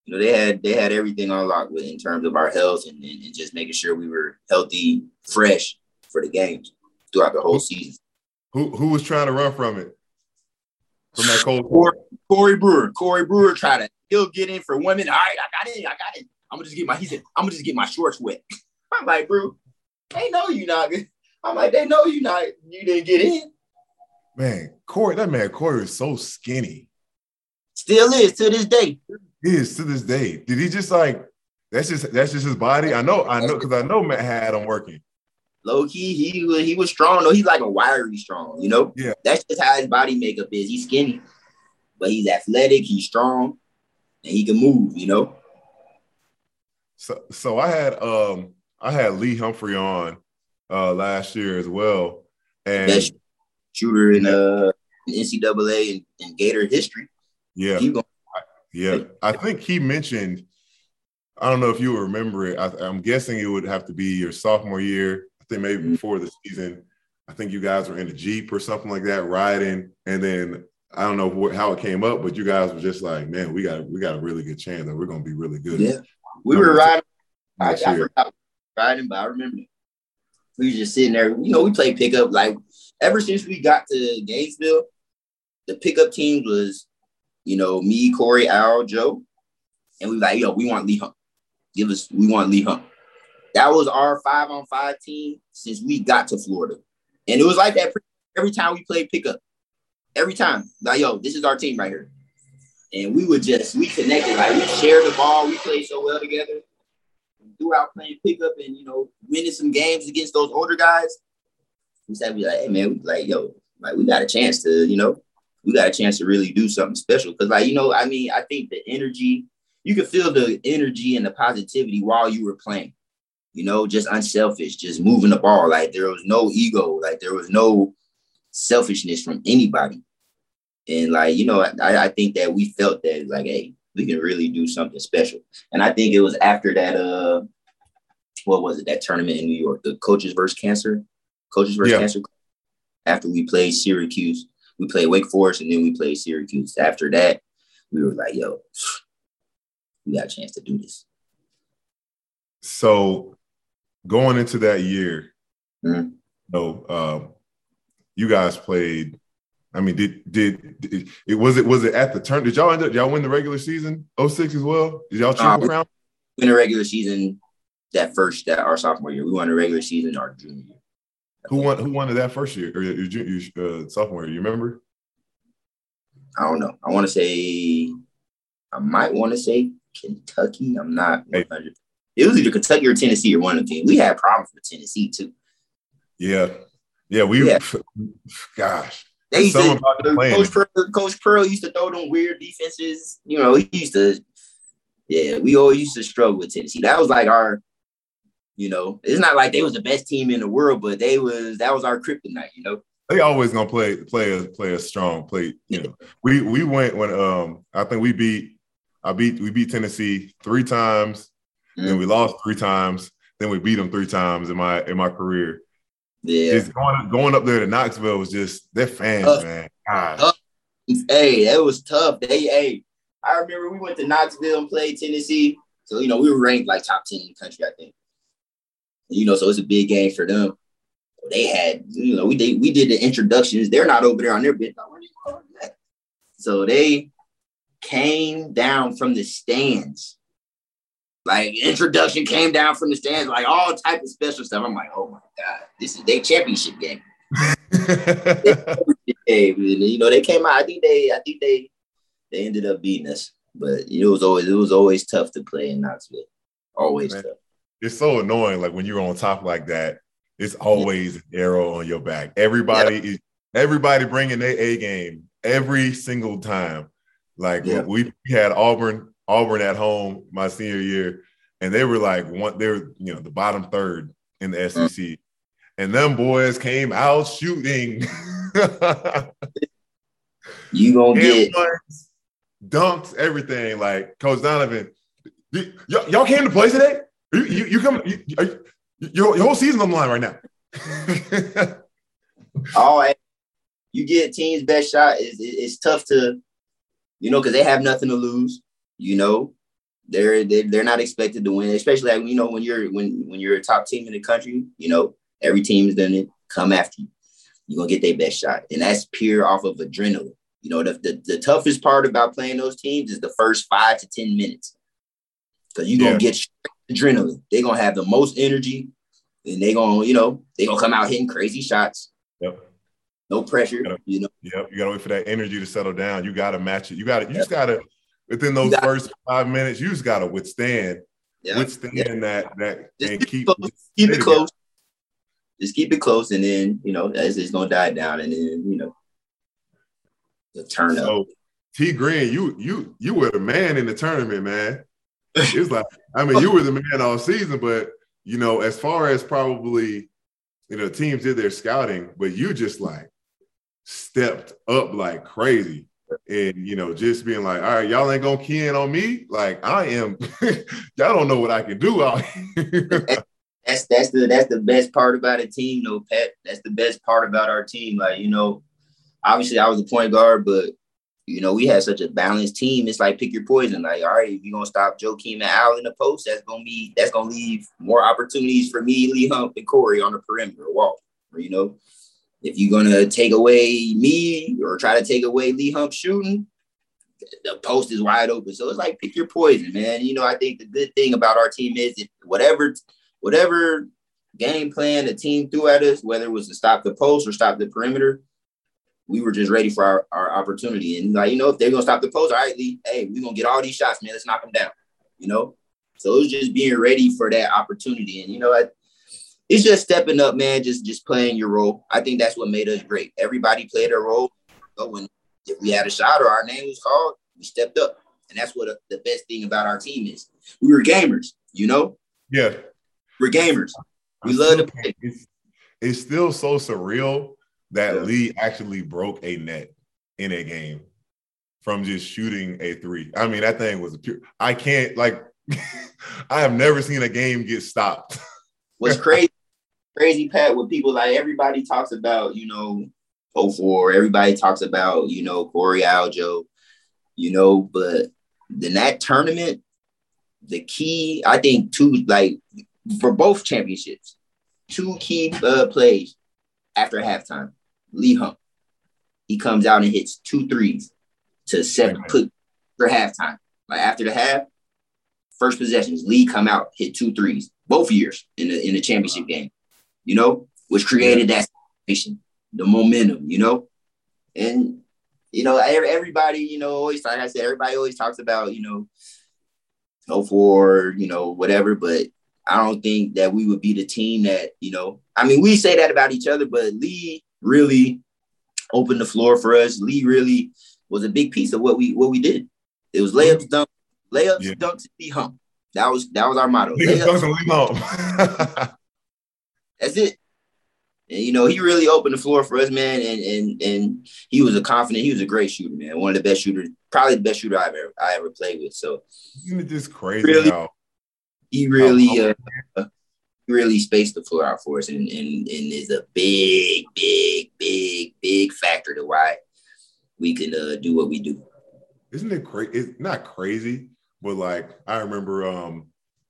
you know, they had they had everything on lock with in terms of our health and, and, and just making sure we were healthy, fresh for the games throughout the whole season.
Who who was trying to run from it? From that cold
Corey, Corey Brewer. Corey Brewer tried to he'll get in for one minute. All right, I got it. I got it. I'm gonna just get my he said, I'm gonna just get my shorts wet. I'm like, bro, they know you not good. I'm like, they know you not you didn't get in.
Man, Corey, that man Corey is so skinny.
Still is to this day.
He is to this day. Did he just like that's just that's just his body? I know, I know, because I know Matt had him working.
Low key, he was he was strong though. He's like a wiry strong, you know.
Yeah,
that's just how his body makeup is. He's skinny, but he's athletic. He's strong, and he can move. You know.
So, so I had um I had Lee Humphrey on uh last year as well, and
best shooter in uh N C double A and, and Gator history.
Yeah, yeah. I think he mentioned. I don't know if you remember it. I, I'm guessing it would have to be your sophomore year. I think maybe before the season. I think you guys were in a Jeep or something like that, riding, and then I don't know what, how it came up, but you guys were just like, "Man, we got we got a really good chance that we're going to be really good."
Yeah, we were riding. I, I forgot riding, but I remember we were just sitting there. You know, we played pickup like ever since we got to Gainesville. The pickup team was, you know, me, Corey, Al, Joe, and we were like, "Yo, we want Lee Hump. Give us, we want Lee Hump." That was our five on five team since we got to Florida. And it was like that every time we played pickup. Every time. Like, yo, this is our team right here. And we would just, we connected. Like, we shared the ball. We played so well together. Throughout playing pickup and, you know, winning some games against those older guys, we said, we like, hey, man, we like, yo, like, we got a chance to, you know, we got a chance to really do something special. Because, like, you know, I mean, I think the energy, you could feel the energy and the positivity while you were playing. You know, just unselfish, just moving the ball. Like there was no ego, like there was no selfishness from anybody. And like, you know, I, I think that we felt that like, hey, we can really do something special. And I think it was after that, uh, what was it, that tournament in New York, the Coaches versus Cancer, Coaches versus yeah. Cancer. After we played Syracuse, we played Wake Forest, and then we played Syracuse. After that, we were like, yo, we got a chance to do this.
So going into that year,
mm-hmm.
you know, um, you guys played. I mean, did, did did it was it was it at the turn? Did y'all end up y'all win the regular season oh six as well? Did y'all triple
um,
crown?
Win the regular season that first that our sophomore year. We won the regular season our junior year.
Who won? Who won that first year or your, your, your uh, sophomore year? You remember?
I don't know. I want to say. I might want to say Kentucky. I'm not one hundred. Hey. It was either Kentucky or Tennessee or one of the teams. We had problems with Tennessee too.
Yeah, yeah. We, yeah. gosh,
they used to, Coach Pearl, Coach Pearl used to throw them weird defenses. You know, he used to. Yeah, we always used to struggle with Tennessee. That was like our, you know, it's not like they was the best team in the world, but they was that was our kryptonite. You know,
they always gonna play play a play a strong play. You know, we we went when um I think we beat I beat we beat Tennessee three times. Mm-hmm. Then we lost three times. Then we beat them three times in my in my career.
Yeah,
just going going up there to Knoxville was just their fans, uh, man. Gosh.
Uh, hey, that was tough. They, hey, I remember we went to Knoxville and played Tennessee. So you know we were ranked like top ten in the country, I think. And, you know, so it's a big game for them. They had, you know, we did we did the introductions. They're not over there on their bit. So they came down from the stands. Like introduction came down from the stands, like all type of special stuff. I'm like, oh my God, this is their championship game. You know, they came out. I think they, I think they, they ended up beating us. But it was always, it was always tough to play in Knoxville. Always Man, tough.
It's so annoying. Like when you're on top like that, it's always yeah. an arrow on your back. Everybody yeah. is, everybody bringing their A game every single time. Like yeah. we, we had Auburn. Auburn at home my senior year, and they were like one. They were you know the bottom third in the S E C, mm. and them boys came out shooting.
You gonna get
ones, dunks, everything. Like Coach Donovan, y- y- y'all came to play today. You you, you come. You, you, your, your whole season's on the line right now.
Oh, you get team's best shot. It's, it's tough to, you know, because they have nothing to lose. You know, They're they, they're not expected to win, especially like, you know, when you're when when you're a top team in the country. You know, every team is gonna come after you. You're gonna get their best shot, and that's pure off of adrenaline. You know, the, the, the toughest part about playing those teams is the first five to ten minutes, because you're gonna yeah. get adrenaline. They're gonna have the most energy, and they're gonna, you know, they're gonna come out hitting crazy shots.
Yep.
No pressure.
You, gotta,
you know.
Yep. You gotta wait for that energy to settle down. You gotta match it. You gotta. You yep. just gotta. Within those gotta, first five minutes, you just gotta withstand. Yep. Withstand yep. that. That
just
and
keep
keep
close. keep it close. Just keep it close, and then, you know, as it's gonna die down, and then, you know, the turn up.
So, T Green, you you you were the man in the tournament, man. It was like, I mean, you were the man all season, but, you know, as far as probably, you know, teams did their scouting, but you just like stepped up like crazy. And, you know, just being like, all right, y'all ain't gonna key in on me. Like, I am, y'all don't know what I can do out here.
That's that's the that's the best part about a team, though, Pat. That's the best part about our team. Like, you know, obviously I was the point guard, but, you know, we had such a balanced team. It's like pick your poison. Like, all right, if you're gonna stop Joakim and Al in the post, that's gonna be that's gonna leave more opportunities for me, Lee Hump, and Corey on the perimeter wall. Or, you know, if you're gonna take away me or try to take away Lee Hump shooting, the post is wide open. So it's like pick your poison, man. You know, I think the good thing about our team is if whatever whatever game plan the team threw at us, whether it was to stop the post or stop the perimeter, we were just ready for our, our opportunity. And, like, you know, if they're going to stop the post, all right, Lee, hey, we're going to get all these shots, man. Let's knock them down, you know? So it was just being ready for that opportunity. And, you know, I, it's just stepping up, man, just just playing your role. I think that's what made us great. Everybody played their role. So when if we had a shot or our name was called, we stepped up. And that's what a, the best thing about our team is. We were gamers, you know?
Yeah.
We're gamers. We love to play.
It's, it's still so surreal that
Yeah.
Lee actually broke a net in a game from just shooting a three. I mean, that thing was pure. I can't, like, I have never seen a game get stopped.
What's crazy, crazy, Pat, what people like, everybody talks about, you know, oh four, everybody talks about, you know, Corey Aljo, you know, but in that tournament, the key, I think, two, like, for both championships, two key uh, plays after halftime. Lee Hump, he comes out and hits two threes to set put for halftime. Like after the half, first possessions, Lee come out, hit two threes, both years in the in the championship game, you know, which created yeah. that situation, the momentum, you know. And, you know, everybody, you know, always, like I said, everybody always talks about, you know, oh four, you know, whatever, but I don't think that we would be the team that, you know, I mean, we say that about each other, but Lee really opened the floor for us. Lee really was a big piece of what we what we did. It was layups, dunks, layups, yeah. dunks, Lee Hump. That was that was our motto.
Layups, dunks, and Lee Hump.
That's it. And, you know, he really opened the floor for us, man. And and and he was a confident, he was a great shooter, man. One of the best shooters, probably the best shooter I've ever I ever played with. So
isn't it just crazy
really,
how
he really uh, really spaced the floor out for us, and, and and is a big, big, big, big factor to why we can uh, do what we do.
Isn't it crazy? It's not crazy, but like I remember um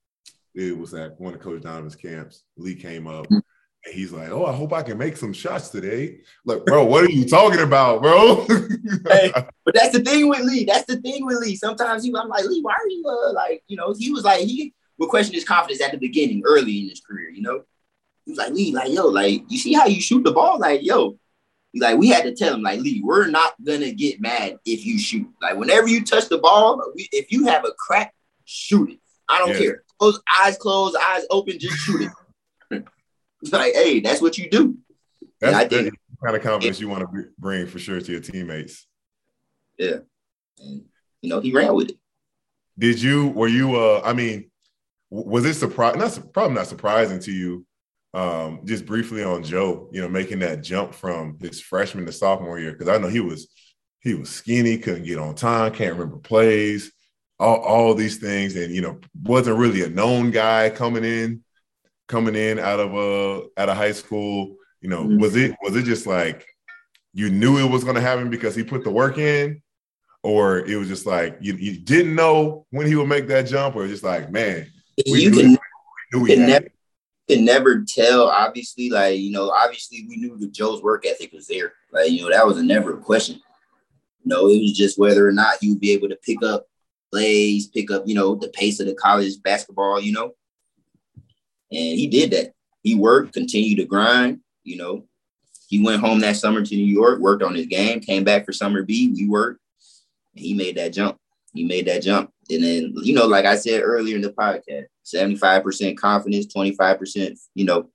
it was at one of Coach Donovan's camps. Lee came up mm-hmm. and he's like, "Oh, I hope I can make some shots today." Like, bro, what are you talking about, bro?
Hey, but that's the thing with Lee. That's the thing with Lee. Sometimes he, I'm like, Lee, why are you uh, like, you know, he was like, he would question his confidence at the beginning, early in his career, you know? He was like, Lee, like, yo, like, you see how you shoot the ball? Like, yo, like, we had to tell him, like, Lee, we're not going to get mad if you shoot. Like, whenever you touch the ball, we, if you have a crack, shoot it. I don't yeah. care. Close, eyes closed, eyes open, just shoot it. It's like, hey, that's what you do.
That's I think, the kind of confidence you want to bring for sure to your teammates.
Yeah. And, you know, he ran with it.
Did you, were you, uh, I mean, was it surprising? Not probably not surprising to you. Um, just briefly on Joe, you know, making that jump from his freshman to sophomore year, because I know he was he was skinny, couldn't get on time, can't remember plays, all all these things, and you know, wasn't really a known guy coming in, coming in out of uh out of high school. You know, mm-hmm. was it was it just like you knew it was going to happen because he put the work in, or it was just like you, you didn't know when he would make that jump, or just like, man, we
you
knew,
can,
we knew we
can
had
never
it.
can never tell. Obviously, like you know, obviously we knew that Joe's work ethic was there. Like you know, that was a never a question. No, it was just whether or not he would be able to pick up plays, pick up you know the pace of the college basketball. You know, and he did that. He worked, continued to grind. You know, he went home that summer to New York, worked on his game, came back for summer B. We worked, and he made that jump. He made that jump. And then, you know, like I said earlier in the podcast, seventy-five percent confidence, twenty-five percent, you know,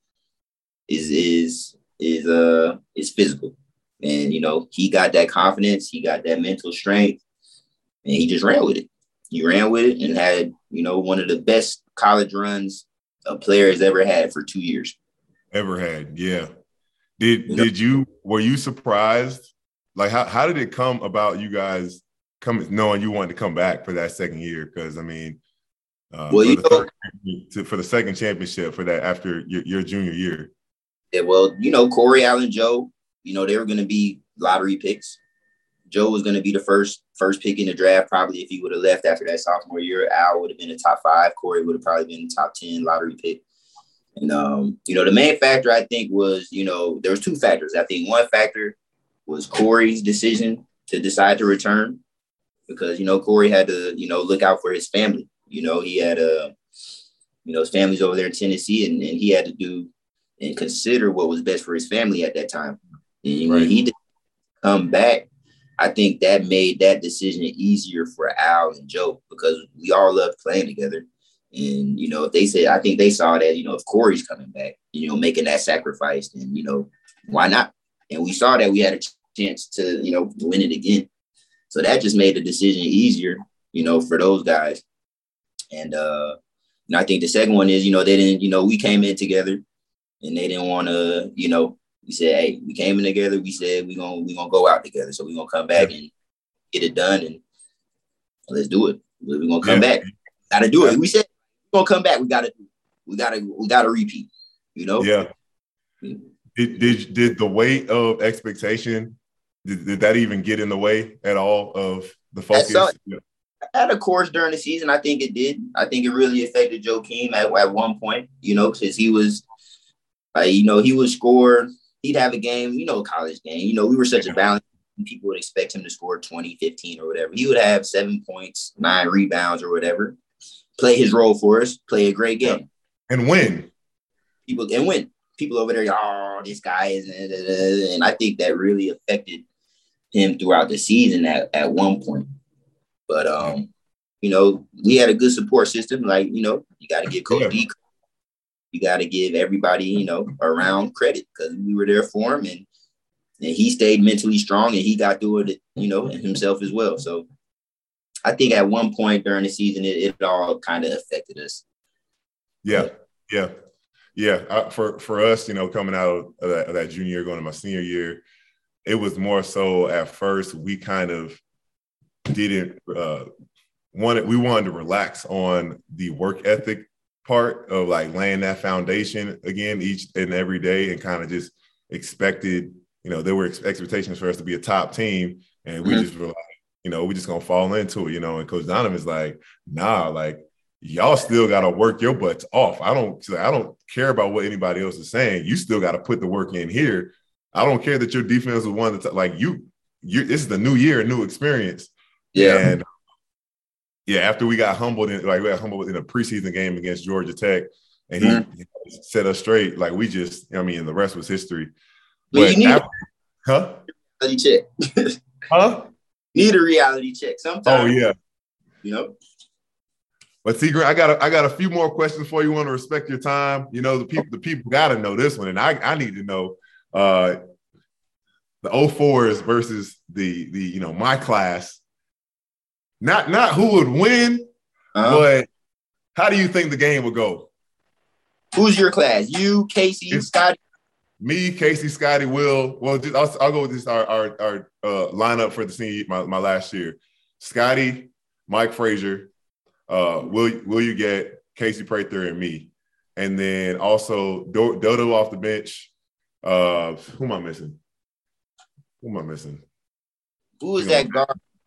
is is is uh is physical. And, you know, he got that confidence, he got that mental strength, and he just ran with it. He ran with it and had, you know, one of the best college runs a player has ever had for two years.
Ever had, yeah. Did
You know?
did you were you surprised? Like how how did it come about you guys coming knowing you wanted to come back for that second year? Because I mean, uh,
well,
for,
you
the
know,
third, to, for the second championship for that after your, your junior year.
yeah, well, you know, Corey Allen, Joe, you know, they were going to be lottery picks. Joe was going to be the first first pick in the draft. Probably if he would have left after that sophomore year, Al would have been the top five. Corey would have probably been the top ten lottery pick. And, um, you know, the main factor, I think, was, you know, there was two factors. I think one factor was Corey's decision to decide to return because, you know, Corey had to, you know, look out for his family. You know, he had, a, you know, his family's over there in Tennessee, and, and he had to do and consider what was best for his family at that time. And
Right.
when he did come back, I think that made that decision easier for Al and Joe because we all loved playing together. And, you know, if they said, I think they saw that, you know, if Corey's coming back, you know, making that sacrifice, then, you know, why not? And we saw that we had a chance to, you know, win it again. So that just made the decision easier, you know, for those guys. And, uh, and I think the second one is, you know, they didn't, you know, we came in together and they didn't want to, you know, we said, hey, we came in together. We said, we're going we gonna go out together. So we're going to come back and get it done and let's do it. We're going to come
Yeah.
back. Got to do it. We said, we're going to come back. We got to, we got to, we got to repeat, you know?
Yeah. Did, did, did the weight of expectation, did, did that even get in the way at all of the focus?
Saw, at a course during the season, I think it did. I think it really affected Joakim at, at one point, you know, because he was, uh, you know, he would score, he'd have a game, you know, college game. You know, we were such a balance. People would expect him to score twenty, fifteen or whatever. He would have seven points, nine rebounds or whatever, play his role for us, play a great game.
And win.
People and win. People over there, oh, this guy is, and I think that really affected him throughout the season at, at one point. But, um, you know, we had a good support system. Like, you know, you got to give Coach yeah. D, you got to give everybody, you know, around credit because we were there for him. And, and he stayed mentally strong and he got through it, you know, himself as well. So I think at one point during the season, it, it all kind of affected us.
Yeah, yeah, yeah. I, for, for us, you know, coming out of that, of that junior year, going to my senior year, it was more so at first we kind of didn't uh, want it. We wanted to relax on the work ethic part of like laying that foundation again each and every day and kind of just expected, you know, there were expectations for us to be a top team and we mm-hmm. just were like, you know, we just gonna fall into it, you know, and Coach Donovan's like, nah, like y'all still got to work your butts off. I don't, I don't care about what anybody else is saying. You still got to put the work in here. I don't care that your defense was one that's like you, you, this is the new year, new experience.
Yeah.
And yeah, after we got humbled in like we got humbled in a preseason game against Georgia Tech, and he, mm-hmm. he set us straight. Like we just, I mean, the rest was history.
But, but you need
after, a huh?
reality check.
huh?
You need a reality check sometimes.
Oh yeah.
You know.
But see, I got a, I got a few more questions for you. Want to respect your time. You know, the people the people got to know this one, and I I need to know uh, the oh fours versus the the you know my class. Not not who would win, uh-huh. but how do you think the game would go?
Who's your class? You, Casey, it's Scotty?
Me, Casey, Scotty, Will. Well, just, I'll, I'll go with this our our, our uh, lineup for the senior my, my last year. Scotty, Mike Frazier, uh, Will Will you get Casey Prather and me, and then also Do- Dodo off the bench. Uh, who am I missing? Who am I missing?
Who is
you
that
know,
guard?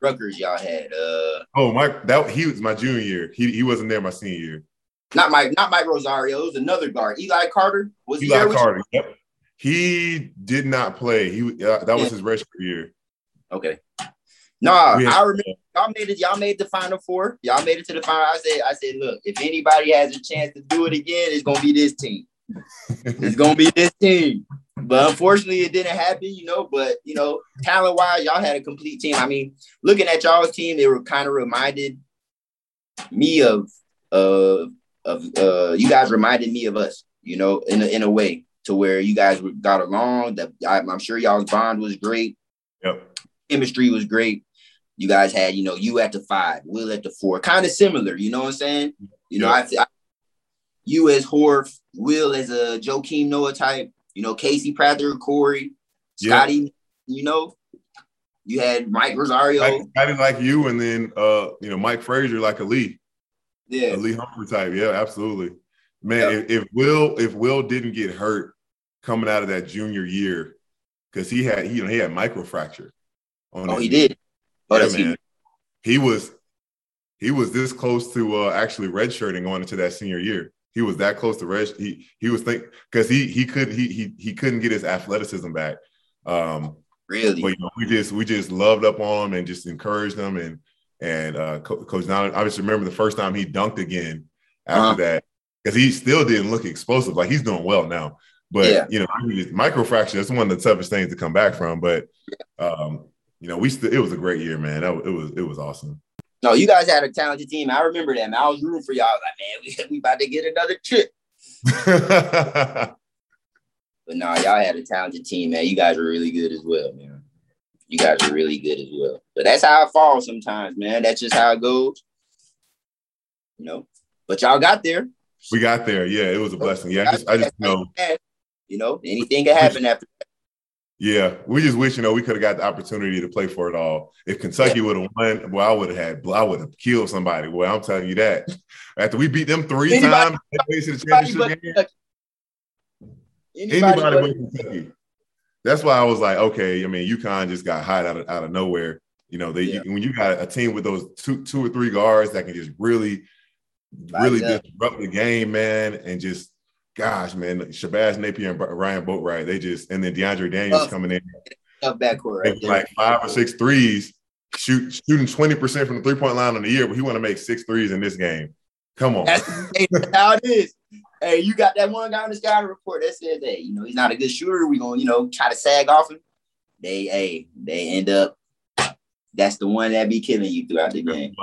Rutgers y'all had? Uh,
oh, Mike, that he was my junior year. He he wasn't there my senior year.
Not Mike, not Mike Rosario. It was another guard. Eli Carter was
Eli
he there
Carter.
with you?
Yep. He did not play. He uh, that was his freshman year.
Okay. Nah,
had,
I remember y'all made it. Y'all made the Final Four. Y'all made it to the final. I said, I said, look, if anybody has a chance to do it again, it's gonna be this team. It's gonna be this team. But unfortunately, it didn't happen. You know, but you know, talent wise, y'all had a complete team. I mean, looking at y'all's team, it were kind of reminded me of uh of uh you guys reminded me of us. You know, in a, in a way to where you guys got along. That I'm sure y'all's bond was great.
Yep.
Chemistry was great. You guys had, you know, you at the five, Will at the four, kind of similar. You know what I'm saying? You know,
yep.
I, I you as Horf, Will as a Joakim Noah type. You know, Casey Prather, Corey, Scotty. Yep. You know, you had Mike Rosario.
I, I didn't like you, and then uh, you know, Mike Frazier like a Lee.
Yeah,
a Lee Humphrey type. Yeah, absolutely. Man,
yep.
if, if Will if Will didn't get hurt coming out of that junior year, because he had he, you know he had microfracture. On
oh, he
knee.
did. Oh,
yeah,
that's
man.
huge.
He was he was this close to uh, actually redshirting going into that senior year. He was that close to red. He he was think because he he could he he he couldn't get his athleticism back. Um,
really,
but you know, we just we just loved up on him and just encouraged him and and uh, Co- Coach Donald. I just remember the first time he dunked again after uh-huh. that because he still didn't look explosive. Like he's doing well now, but yeah. you know, microfracture that's one of the toughest things to come back from. But um, you know, we still it was a great year, man. That, it was it was awesome.
No, you guys had a talented team. I remember that, man. I was rooting for y'all. I was like, man, we, we about to get another trip. But no, y'all had a talented team, man. You guys were really good as well, man. You guys were really good as well. But that's how it falls sometimes, man. That's just how it goes. You know. But y'all got there.
We got there. Yeah, it was a blessing. Yeah, I just, I just know.
You know, anything can happen after that.
Yeah, we just wish, you know, we could have got the opportunity to play for it all. If Kentucky yeah. would have won, well, I would have had, I would have killed somebody. Well, I'm telling you that. After we beat them three anybody, times, anybody, the championship game, anybody, anybody but Kentucky. That's why I was like, okay. I mean, UConn just got hot out of out of nowhere. You know, they yeah. you, when you got a team with those two two or three guards that can just really, really disrupt the game, man, and just. Gosh, man, Shabazz Napier and Ryan Boatwright, they just, and then DeAndre Daniels
tough,
coming in.
Tough backcourt, right?
Like five or six threes, shoot, shooting twenty percent from the three-point line on the year, but he want to make six threes in this game. Come on.
That's how it is. Hey, you got that one guy on the scouting report that says, hey, you know, he's not a good shooter. We're going to, you know, try to sag off him. They, hey, they end up, that's the one that be killing you throughout the game.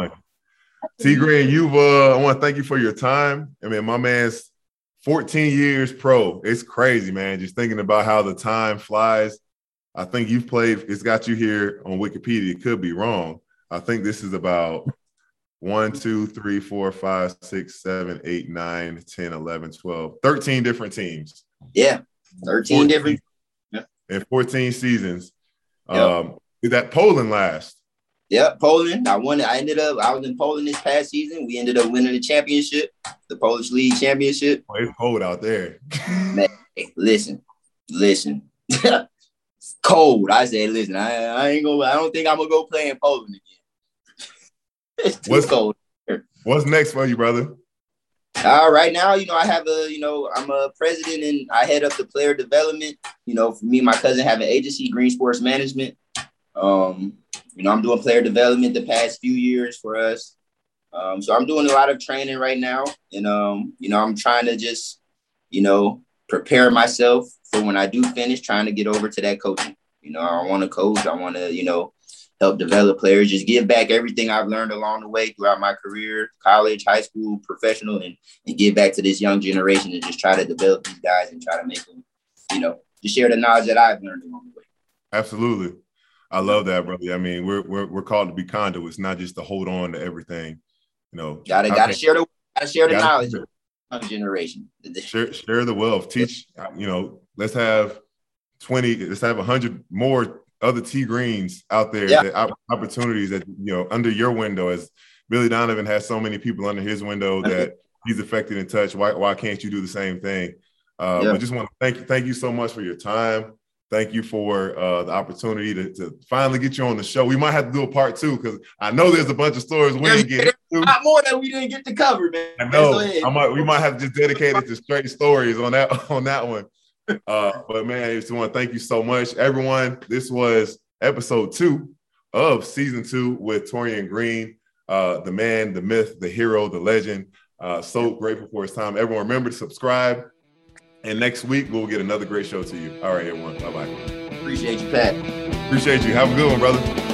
T. Green, you've, uh, I want to thank you for your time. I mean, my man's, fourteen years pro. It's crazy, man. Just thinking about how the time flies. I think you've played, it's got you here on Wikipedia. It could be wrong. I think this is about one, two, three, four, five, six, seven, eight, nine, ten, eleven, twelve, thirteen different teams.
Yeah. thirteen fourteen, different. Yeah.
And fourteen seasons.
Yep.
Um, did that Poland last?
Yeah, Poland. I won. I ended up. I was in Poland this past season. We ended up winning the championship, the Polish League Championship.
Oh, it's cold out there.
Man, hey, listen, listen. It's cold. I said, listen. I, I ain't gonna. I don't think I'm gonna go play in Poland again. It's too what's, cold.
What's next for you, brother?
Uh, right now, you know, I have a. You know, I'm a president and I head up the player development. You know, for me and my cousin have an agency, Green Sports Management. Um. You know, I'm doing player development the past few years for us. Um, so I'm doing a lot of training right now. And, um, you know, I'm trying to just, you know, prepare myself for when I do finish, trying to get over to that coaching. You know, I want to coach. I want to, you know, help develop players, just give back everything I've learned along the way throughout my career, college, high school, professional, and, and give back to this young generation and just try to develop these guys and try to make them, you know, to share the knowledge that I've learned along the way.
Absolutely. I love that, brother. I mean, we're we're we're called to be conduits, not just to hold on to everything. You know,
gotta gotta share the gotta share the knowledge of the generation.
Share share the wealth. Teach. You know, let's have twenty. Let's have a hundred more other T Greens out there.
Yeah.
That opportunities that you know under your window. As Billy Donovan has so many people under his window that he's affected and touched. Why why can't you do the same thing? Uh, yeah. But just want to thank you. Thank you so much for your time. Thank you for uh, the opportunity to, to finally get you on the show. We might have to do a part two because I know there's a bunch of stories we didn't get
into. A lot more that we didn't get to cover, man.
I know. I might, we might have to just dedicate it to straight stories on that on that one. Uh, but man, I just want to thank you so much, everyone. This was episode two of season two with Torian Green, uh, the man, the myth, the hero, the legend. Uh, so grateful for his time. Everyone, remember to subscribe. And next week, we'll get another great show to you. All right, everyone. Bye-bye.
Appreciate you, Pat.
Appreciate you. Have a good one, brother.